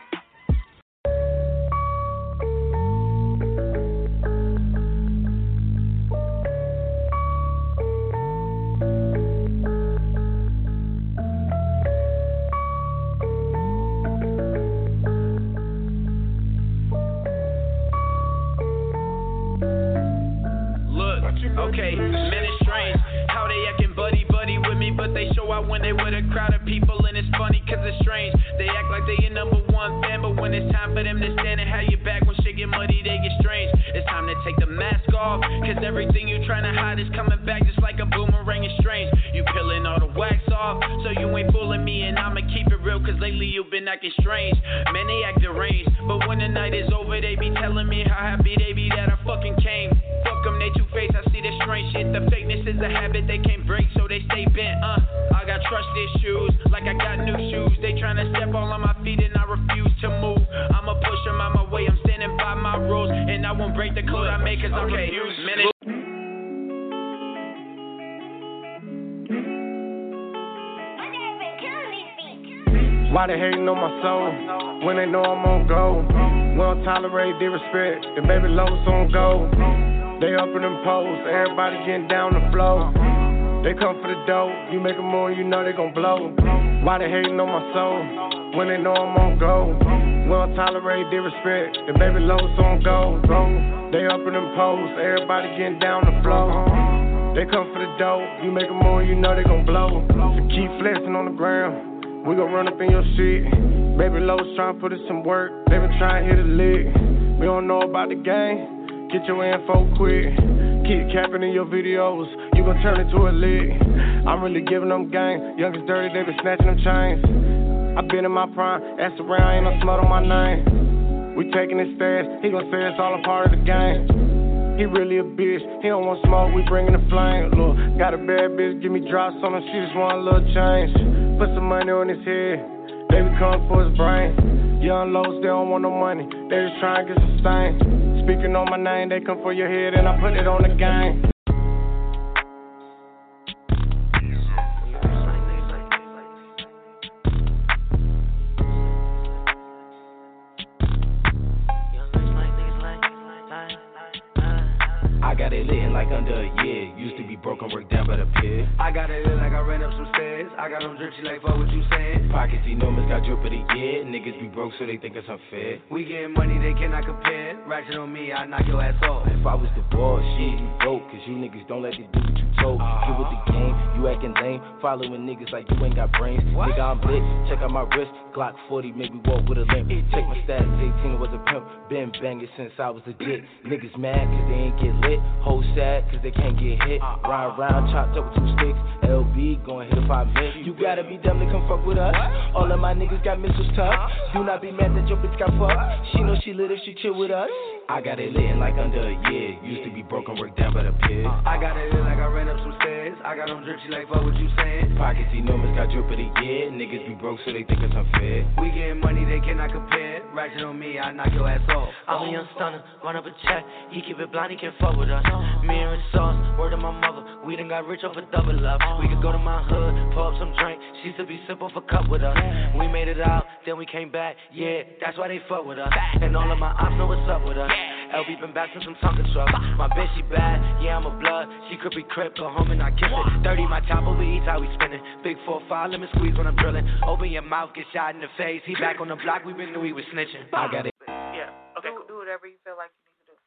Okay, man, it's strange how they actin' buddy with me, but they show out when they with a crowd of people, and it's funny cause it's strange. They act like they your number one fan, but when it's time for them to stand and have your back, when shit get muddy, they get strange. It's time to take the mask off, cause everything you tryna hide is coming back just like a boomerang. It's strange. You peeling all the wax off, so you ain't fooling me, and I'ma keep it real, cause lately you've been acting strange. Man, they act deranged, but when the night is over, they be telling me how happy they be that I fucking came. Fuck them, they two-faced, I see the strange shit. The fakeness is a habit they can't break, so they stay bent, I got trust issues, like I got new shoes. They tryna step all on my feet and I refuse to move. I'ma push them out my way, I'm standing by my rules, and I won't break the code I make cause I refuse. Man, why they hating on my soul when they know I'm on go? We don't tolerate disrespect, the baby lows on go. They up in them poles, everybody getting down the floor. They come for the dough. You make a move, you know they gon' blow. Why they hating on my soul when they know I'm on go? We don't tolerate disrespect. The baby low, so I'm go. They up in them posts. Everybody getting down the floor. They come for the dough. You make a move, you know they gon' blow. So keep flexing on the ground. We gon' run up in your shit. Baby Lowe's tryna put in some work. They been tryna hit a lick. We don't know about the game. Get your info quick. Keep capping in your videos. You gon' turn it to a lick. I'm really giving them game. Youngest dirty, they been snatching them chains. I been in my prime. Ask around, ain't no smut on my name. We taking his stash. He gon' say it's all a part of the game. He really a bitch. He don't want smoke. We bringing the flame. Look, got a bad bitch. Give me drops on her. She just want a little change. Put some money on his head. They be coming for his brain. Young lows, they don't want no money. They just trying to get some stain. Speaking on my name, they come for your head and I put it on the game. I got it lit like under a year. Used to be broken, work down by the pier. I got it lit like I ran up some stairs. I got them drippy like fuck what you saying. Pockets enormous, got drip of the year. Niggas be broke so they think it's unfair. We getting money they cannot compare. Ratchet on me, I knock your ass off. If I was the boss, shit, you broke. Cause you niggas don't let it do what you told. You with the game, you acting lame. Following niggas like you ain't got brains. What? Nigga, I'm lit, check out my wrist. Glock 40, make me walk with a limp. Check my stats, 18 was a pimp. Been banging since I was a dick. Niggas mad cause they ain't get lit. Whole sad cause they can't get hit. Ride around, chopped up with 2 sticks. LB gon' hit a 5 minutes. You gotta be dumb to come fuck with us. All of my niggas got missiles tucked. Do not be mad that your bitch got fucked. She know she lit if she chill with us. I got it lit like under a year. Used to be broken, work down by the pier. I got it lit like I ran up some stairs. I got them drippy like fuck what you saying. Pockets enormous, got drip of the year. Niggas be broke so they think it's unfair. We getting money they cannot compare. Ratchet on me, I knock your ass off. I'm a young stunner, run up a check. He keep it blind, he can't fuck with us. Me and Rich Sauce, word of my mother. We done got rich off a double up. We could go to my hood, pull up some drink. She used to be simple for cup with us. We made it out, then we came back. Yeah, that's why they fuck with us. And all of my ops know what's up with us. LB been back since some Tonka truck. My bitch, she bad, yeah, I'm a blood. She could be crip, go home and I kiss it. 30 my chopper, we eat how we spinning. Big 4-5, let me squeeze when I'm drilling. Open your mouth, get shot in the face. He back on the block, we been knew he was snitching. I got it. Yeah, okay, cool. Do whatever you feel like you need to do.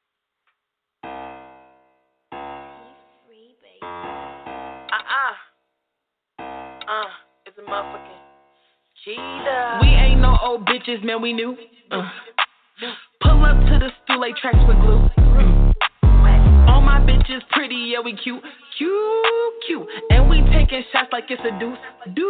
It's a motherfucking cheetah. We ain't no old bitches, man, we new. Pull up to the stool, lay tracks with glue. All my bitches pretty, yeah, we cute. Cute. And we taking shots like it's a deuce.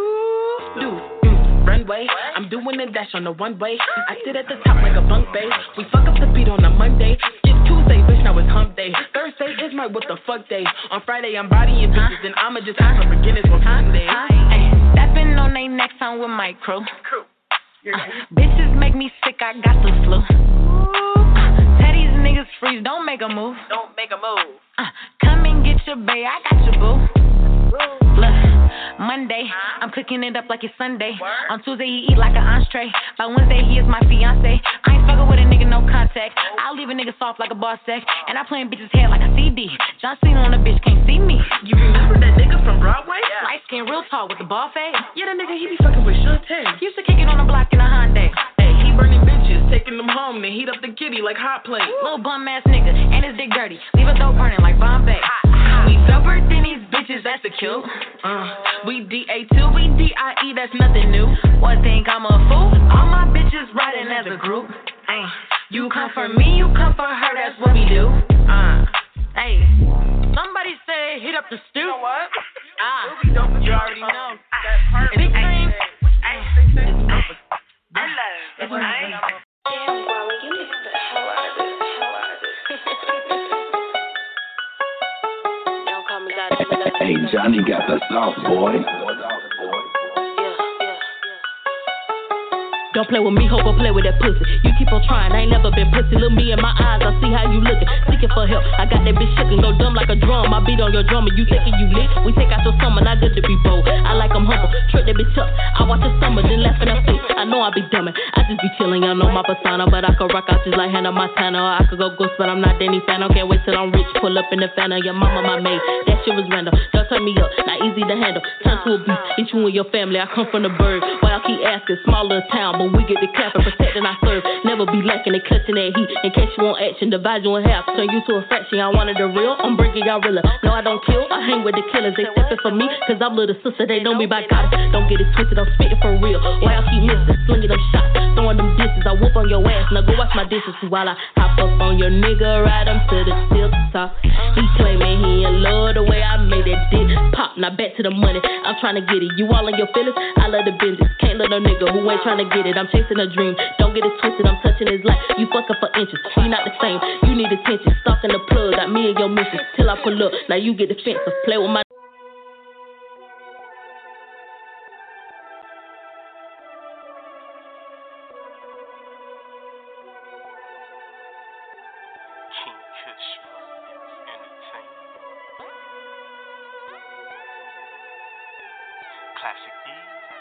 Runway, I'm doing a dash on the one way. I sit at the top like a bunk base. We fuck up the beat on a Monday. It's Tuesday, bitch, now it's hump day. Thursday is my what the fuck day. On Friday, I'm bodying bitches, and I'ma just ask for forgiveness for Sunday. Stepping on they next on with my crew. Bitches make me sick, I got the flu. Tell these niggas freeze, don't make a move. Come and get your bae, I got your boo. Look, Monday, I'm cooking it up like it's Sunday. On Tuesday, he eat like an entree. By Wednesday, he is my fiance. I ain't fucking with a nigga, no contact. I'll leave a nigga soft like a boss sex. And I playing bitches' head like a CD. John Cena on a bitch, can't see me. You remember that nigga from Broadway? Light skin, real tall with the ball fade. Yeah, that nigga, he be fucking with Shantae. Used to kick it on the block in a Hyundai. Hey, he burning bitches, taking them home, then heat up the kitty like hot plate. Little bum ass nigga, and his dick dirty. Leave a dope burning like Bombay. We doper than these bitches, that's the cute. We DA2, we DIE, that's nothing new. What think I'm a fool? All my bitches riding as a group. You come for me, you come for her, that's what we do. Hey, somebody say hit up the stoop. You know what? You already know. Big dream. Hey, Johnny got the sauce, boy. Don't play with me, hope I play with that pussy. You keep on trying, I ain't never been pussy. Look me in my eyes, I see how you looking. Seeking for help, I got that bitch shaking. Go dumb like a drum, I beat on your drum and you thinking you lit. We take out your summer, not good to be bold. I like I'm humble, trick that bitch up. I watch the summer, then laugh in her face. I know I be dumbing, I just be chilling, y'all know my persona. But I could rock out just like Hannah Montana. Or I could go ghost, but I'm not Danny Phantom. Can't wait till I'm rich, pull up in the Phantom. Your mama my maid, that shit was random. Y'all turn me up, not easy to handle. Turn to a beast, eat you and your family. I come from the bird. Why y'all keep asking? Smaller town, but we get the clapping, protecting I serve. Never be lacking, they clutching that heat. In case you want action, divide you in half. Turn you to a fraction. Y'all wanted the real, I'm bringing y'all realer. No, I don't kill, I hang with the killers. They stepping for me, cause I'm little sister. They know me by God. Don't get it twisted, I'm spitting for real. Why y'all keep missing? Slinging them shots, throwing them dishes. I whoop on your ass, now go wash my dishes while I hop up on your nigga, ride him to the tip top. He claiming he in love the way I made that dick pop. Now back to the money, I'm trying to get it. You all in your feelings, I love the business. Can't let no nigga who ain't trying to get it. I'm chasing a dream, don't get it twisted. I'm touching his life, you fucking for inches. We not the same, you need attention. Stalking the plug, got me and your mission. Till I pull up, now you get defensive. Play with my Classic E.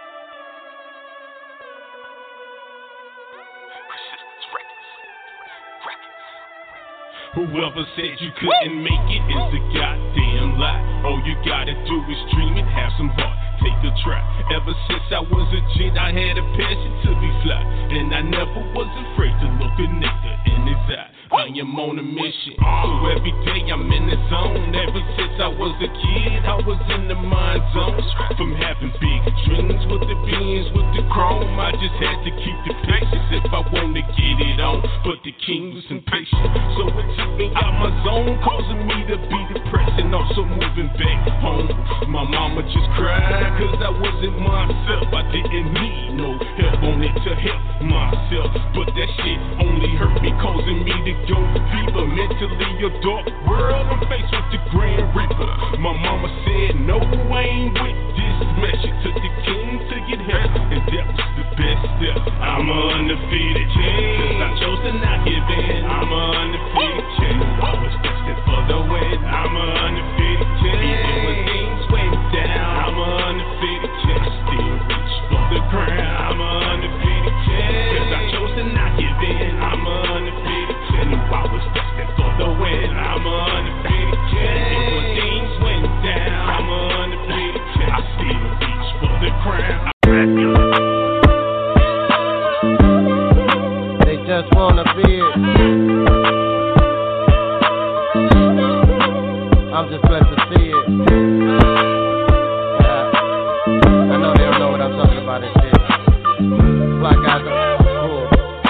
Persistence Records. Whoever said you couldn't make it is a goddamn lie. All you gotta do is dream and have some heart. Take a try. Ever since I was a kid, I had a passion to be fly, and I never was afraid to look a nigga in his eye. I am on a mission, so every day I'm in the zone. Ever since I was a kid, I was in the mind zone. From having big dreams with the beans, with the chrome, I just had to keep the patience if I want to get it on. But the king was impatient, so it took me out my zone, causing me to be depressed and also moving back home. My mama just cried, cause I wasn't myself. I didn't need no help on it to help myself. But that shit only hurt me, causing me to go deeper. Mentally a dark world, I'm faced with the Grand Reaper. My mama said, no, I ain't with this mess. She took the king to get help, and that was the best step. I'm an undefeated champ, cause I chose to not give in. I'm an undefeated champ, I was destined for the win. I'm an undefeated champ, even when things went down. I'm an undefeated champ, I still reach for the crown. I'm an undefeated champ, cause I chose to not give in. I'm an undefeated champ, I was destined for the win. I'm an undefeated champ, even when things went down. I'm an undefeated champ, I still reach for the crown. They just wanna be it. I'm just blessed to see it. I know they don't know what I'm talking about and shit. Black guys are cool.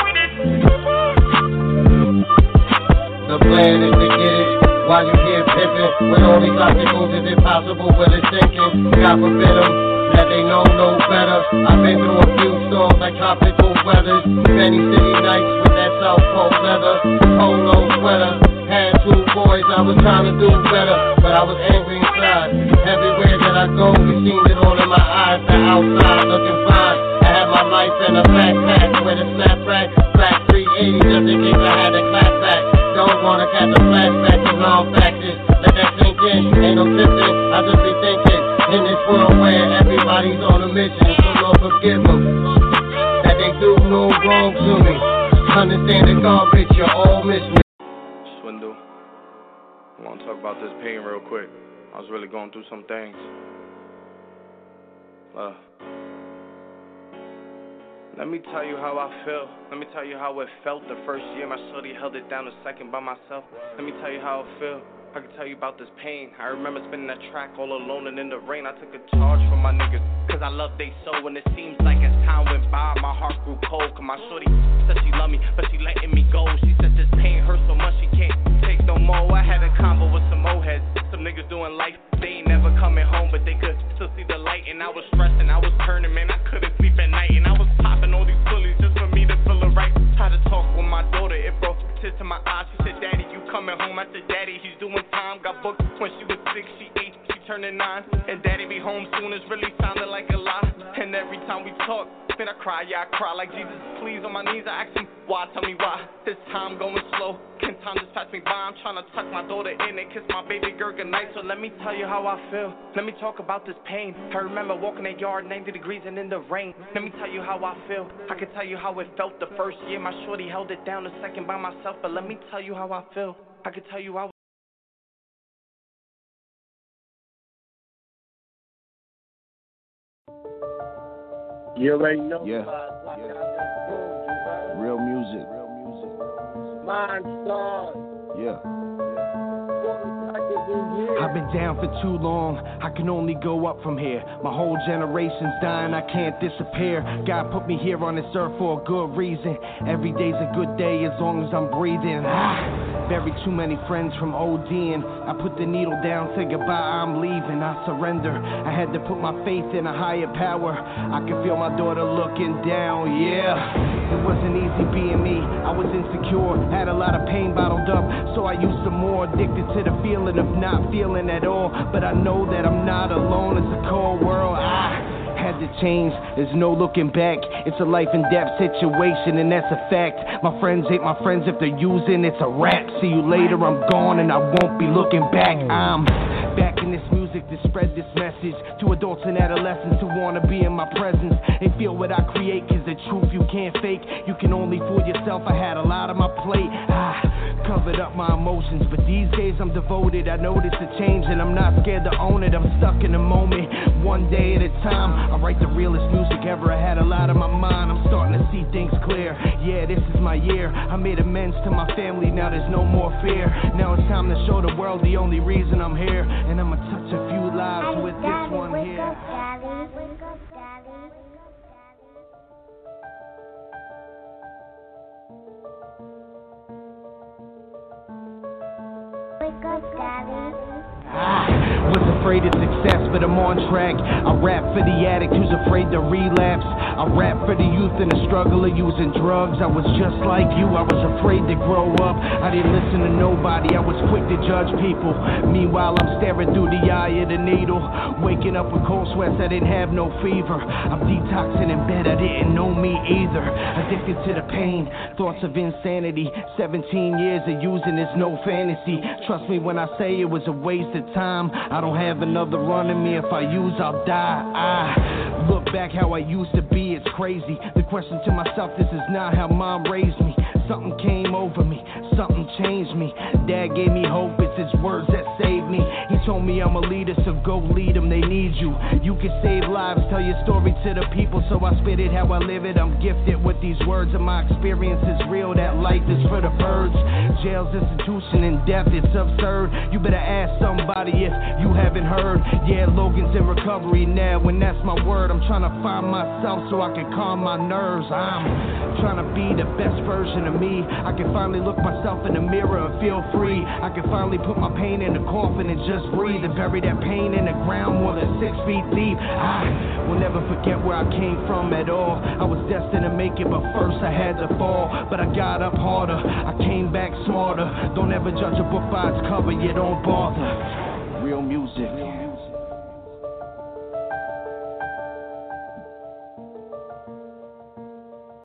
The plan is to get it while you here pimping. With all these obstacles, is it possible? Well, it's thinking. God forbid them that they know no better. I've been through a few storms like tropical weathers. Many city nights with that South Pole leather, polo sweater. Had two boys, I was trying to do better, but I was angry inside. Everywhere that I go, it seemed it all in my eyes. The outside looking fine. I had my life in a backpack with a snapback, black 380 just in case I had a clap back. Don't wanna catch a flashback to long factors. Let that sink in, ain't no tipping. I just be thinking in this world where everybody's on a mission, so Lord forgive them that they do no wrong to me. Understand the garbage, you all miss me. Swindle. I want to talk about this pain real quick. I was really going through some things. Let me tell you how I feel. Let me tell you how it felt the first year my shorty held it down a second by myself. Let me tell you how I feel. I can tell you about this pain. I remember spinning that track all alone and in the rain. I took a charge from my niggas, cause I love they soul. And it seems like as time went by, my heart grew cold. Cause my shorty said she loved me, but she letting me go. She said this pain hurts so much she can't take no more. I had a combo with some old heads, some niggas doing life. They ain't never coming home, but they could still see the light. And I was stressing, I was turning, man, I couldn't sleep at night. And I was popping all these pulleys just for me to feel it right. Tried to talk with my daughter, it brought tears to my eyes. She said, Daddy, you coming home? I said, Daddy, he's doing time. Got booked when she was 6, she 8, she turning 9. And Daddy be home soon, it's really sounded like a lie. And every time we talk, then I cry, yeah, I cry like Jesus, please. On my knees, I ask him, why? Tell me why. This time going slow, can time just pass me by? I'm trying to tuck my daughter in and kiss my baby girl goodnight. So let me tell you how I feel. Let me talk about this pain. I remember walking that yard 90 degrees and in the rain. Let me tell you how I feel. I can tell you how it felt the first year my shorty held it down a second by myself. But let me tell you how I feel. I can tell you I You already know. Yeah. Real music. Monsters. Yeah. I've been down for too long, I can only go up from here. My whole generation's dying, I can't disappear. God put me here on this earth for a good reason. Every day's a good day as long as I'm breathing. Buried too many friends from ODing. I put the needle down, said goodbye, I'm leaving, I surrender. I had to put my faith in a higher power. I can feel my daughter looking down, yeah. It wasn't easy being me, I was insecure, had a lot of pain bottled up, so I used some more, addicted to the feeling of not feeling at all. But I know that I'm not alone, it's a cold world. Had to change, there's no looking back. It's a life and death situation, and that's a fact. My friends ain't my friends if they're using, it's a rap. See you later, I'm gone and I won't be looking back. I'm back in this music to spread this message to adults and adolescents who wanna be in my presence and feel what I create, cause the truth you can't fake. You can only fool yourself, I had a lot on my plate. Covered up my emotions, but these days I'm devoted. I noticed a change and I'm not scared to own it. I'm stuck in the moment, one day at a time. I write the realest music ever, I had a lot on my mind. I'm starting to see things clear, yeah, this is my year. I made amends to my family, now there's no more fear. Now it's time to show the world the only reason I'm here. And I'ma touch a few lives with this one here. Wake up, Daddy. Was afraid of success, but I'm on track. I rap for the addict who's afraid to relapse. I rap for the youth in the struggle of using drugs. I was just like you, I was afraid to grow up. I didn't listen to nobody, I was quick to judge people. Meanwhile, I'm staring through the eye of the needle. Waking up with cold sweats, I didn't have no fever. I'm detoxing in bed, I didn't know me either. Addicted to the pain, thoughts of insanity. 17 years of using is no fantasy. Trust me when I say it was a waste of time. I don't have another run in me, if I use I'll die. I look back how I used to be, it's crazy. The question to myself, this is not how mom raised me. Something came over me, something changed me. Dad gave me hope, it's his words that saved me. He told me I'm a leader, so go lead them, they need you. You can save lives, tell your story to the people, so I spit it how I live it. I'm gifted with these words, and my experience is real, that life is for the birds. Jail's institution and death, it's absurd. You better ask somebody if you haven't heard. Yeah, Logan's in recovery now, and that's my word. I'm trying to find myself so I can calm my nerves. I'm trying to be the best version of me. I can finally look myself in the mirror and feel free. I can finally put my pain in the coffin and just breathe and bury that pain in the ground more than 6 feet deep. I will never forget where I came from at all. I was destined to make it, but first I had to fall. But I got up harder, I came back smarter. Don't ever judge a book by its cover, you don't bother. Real music.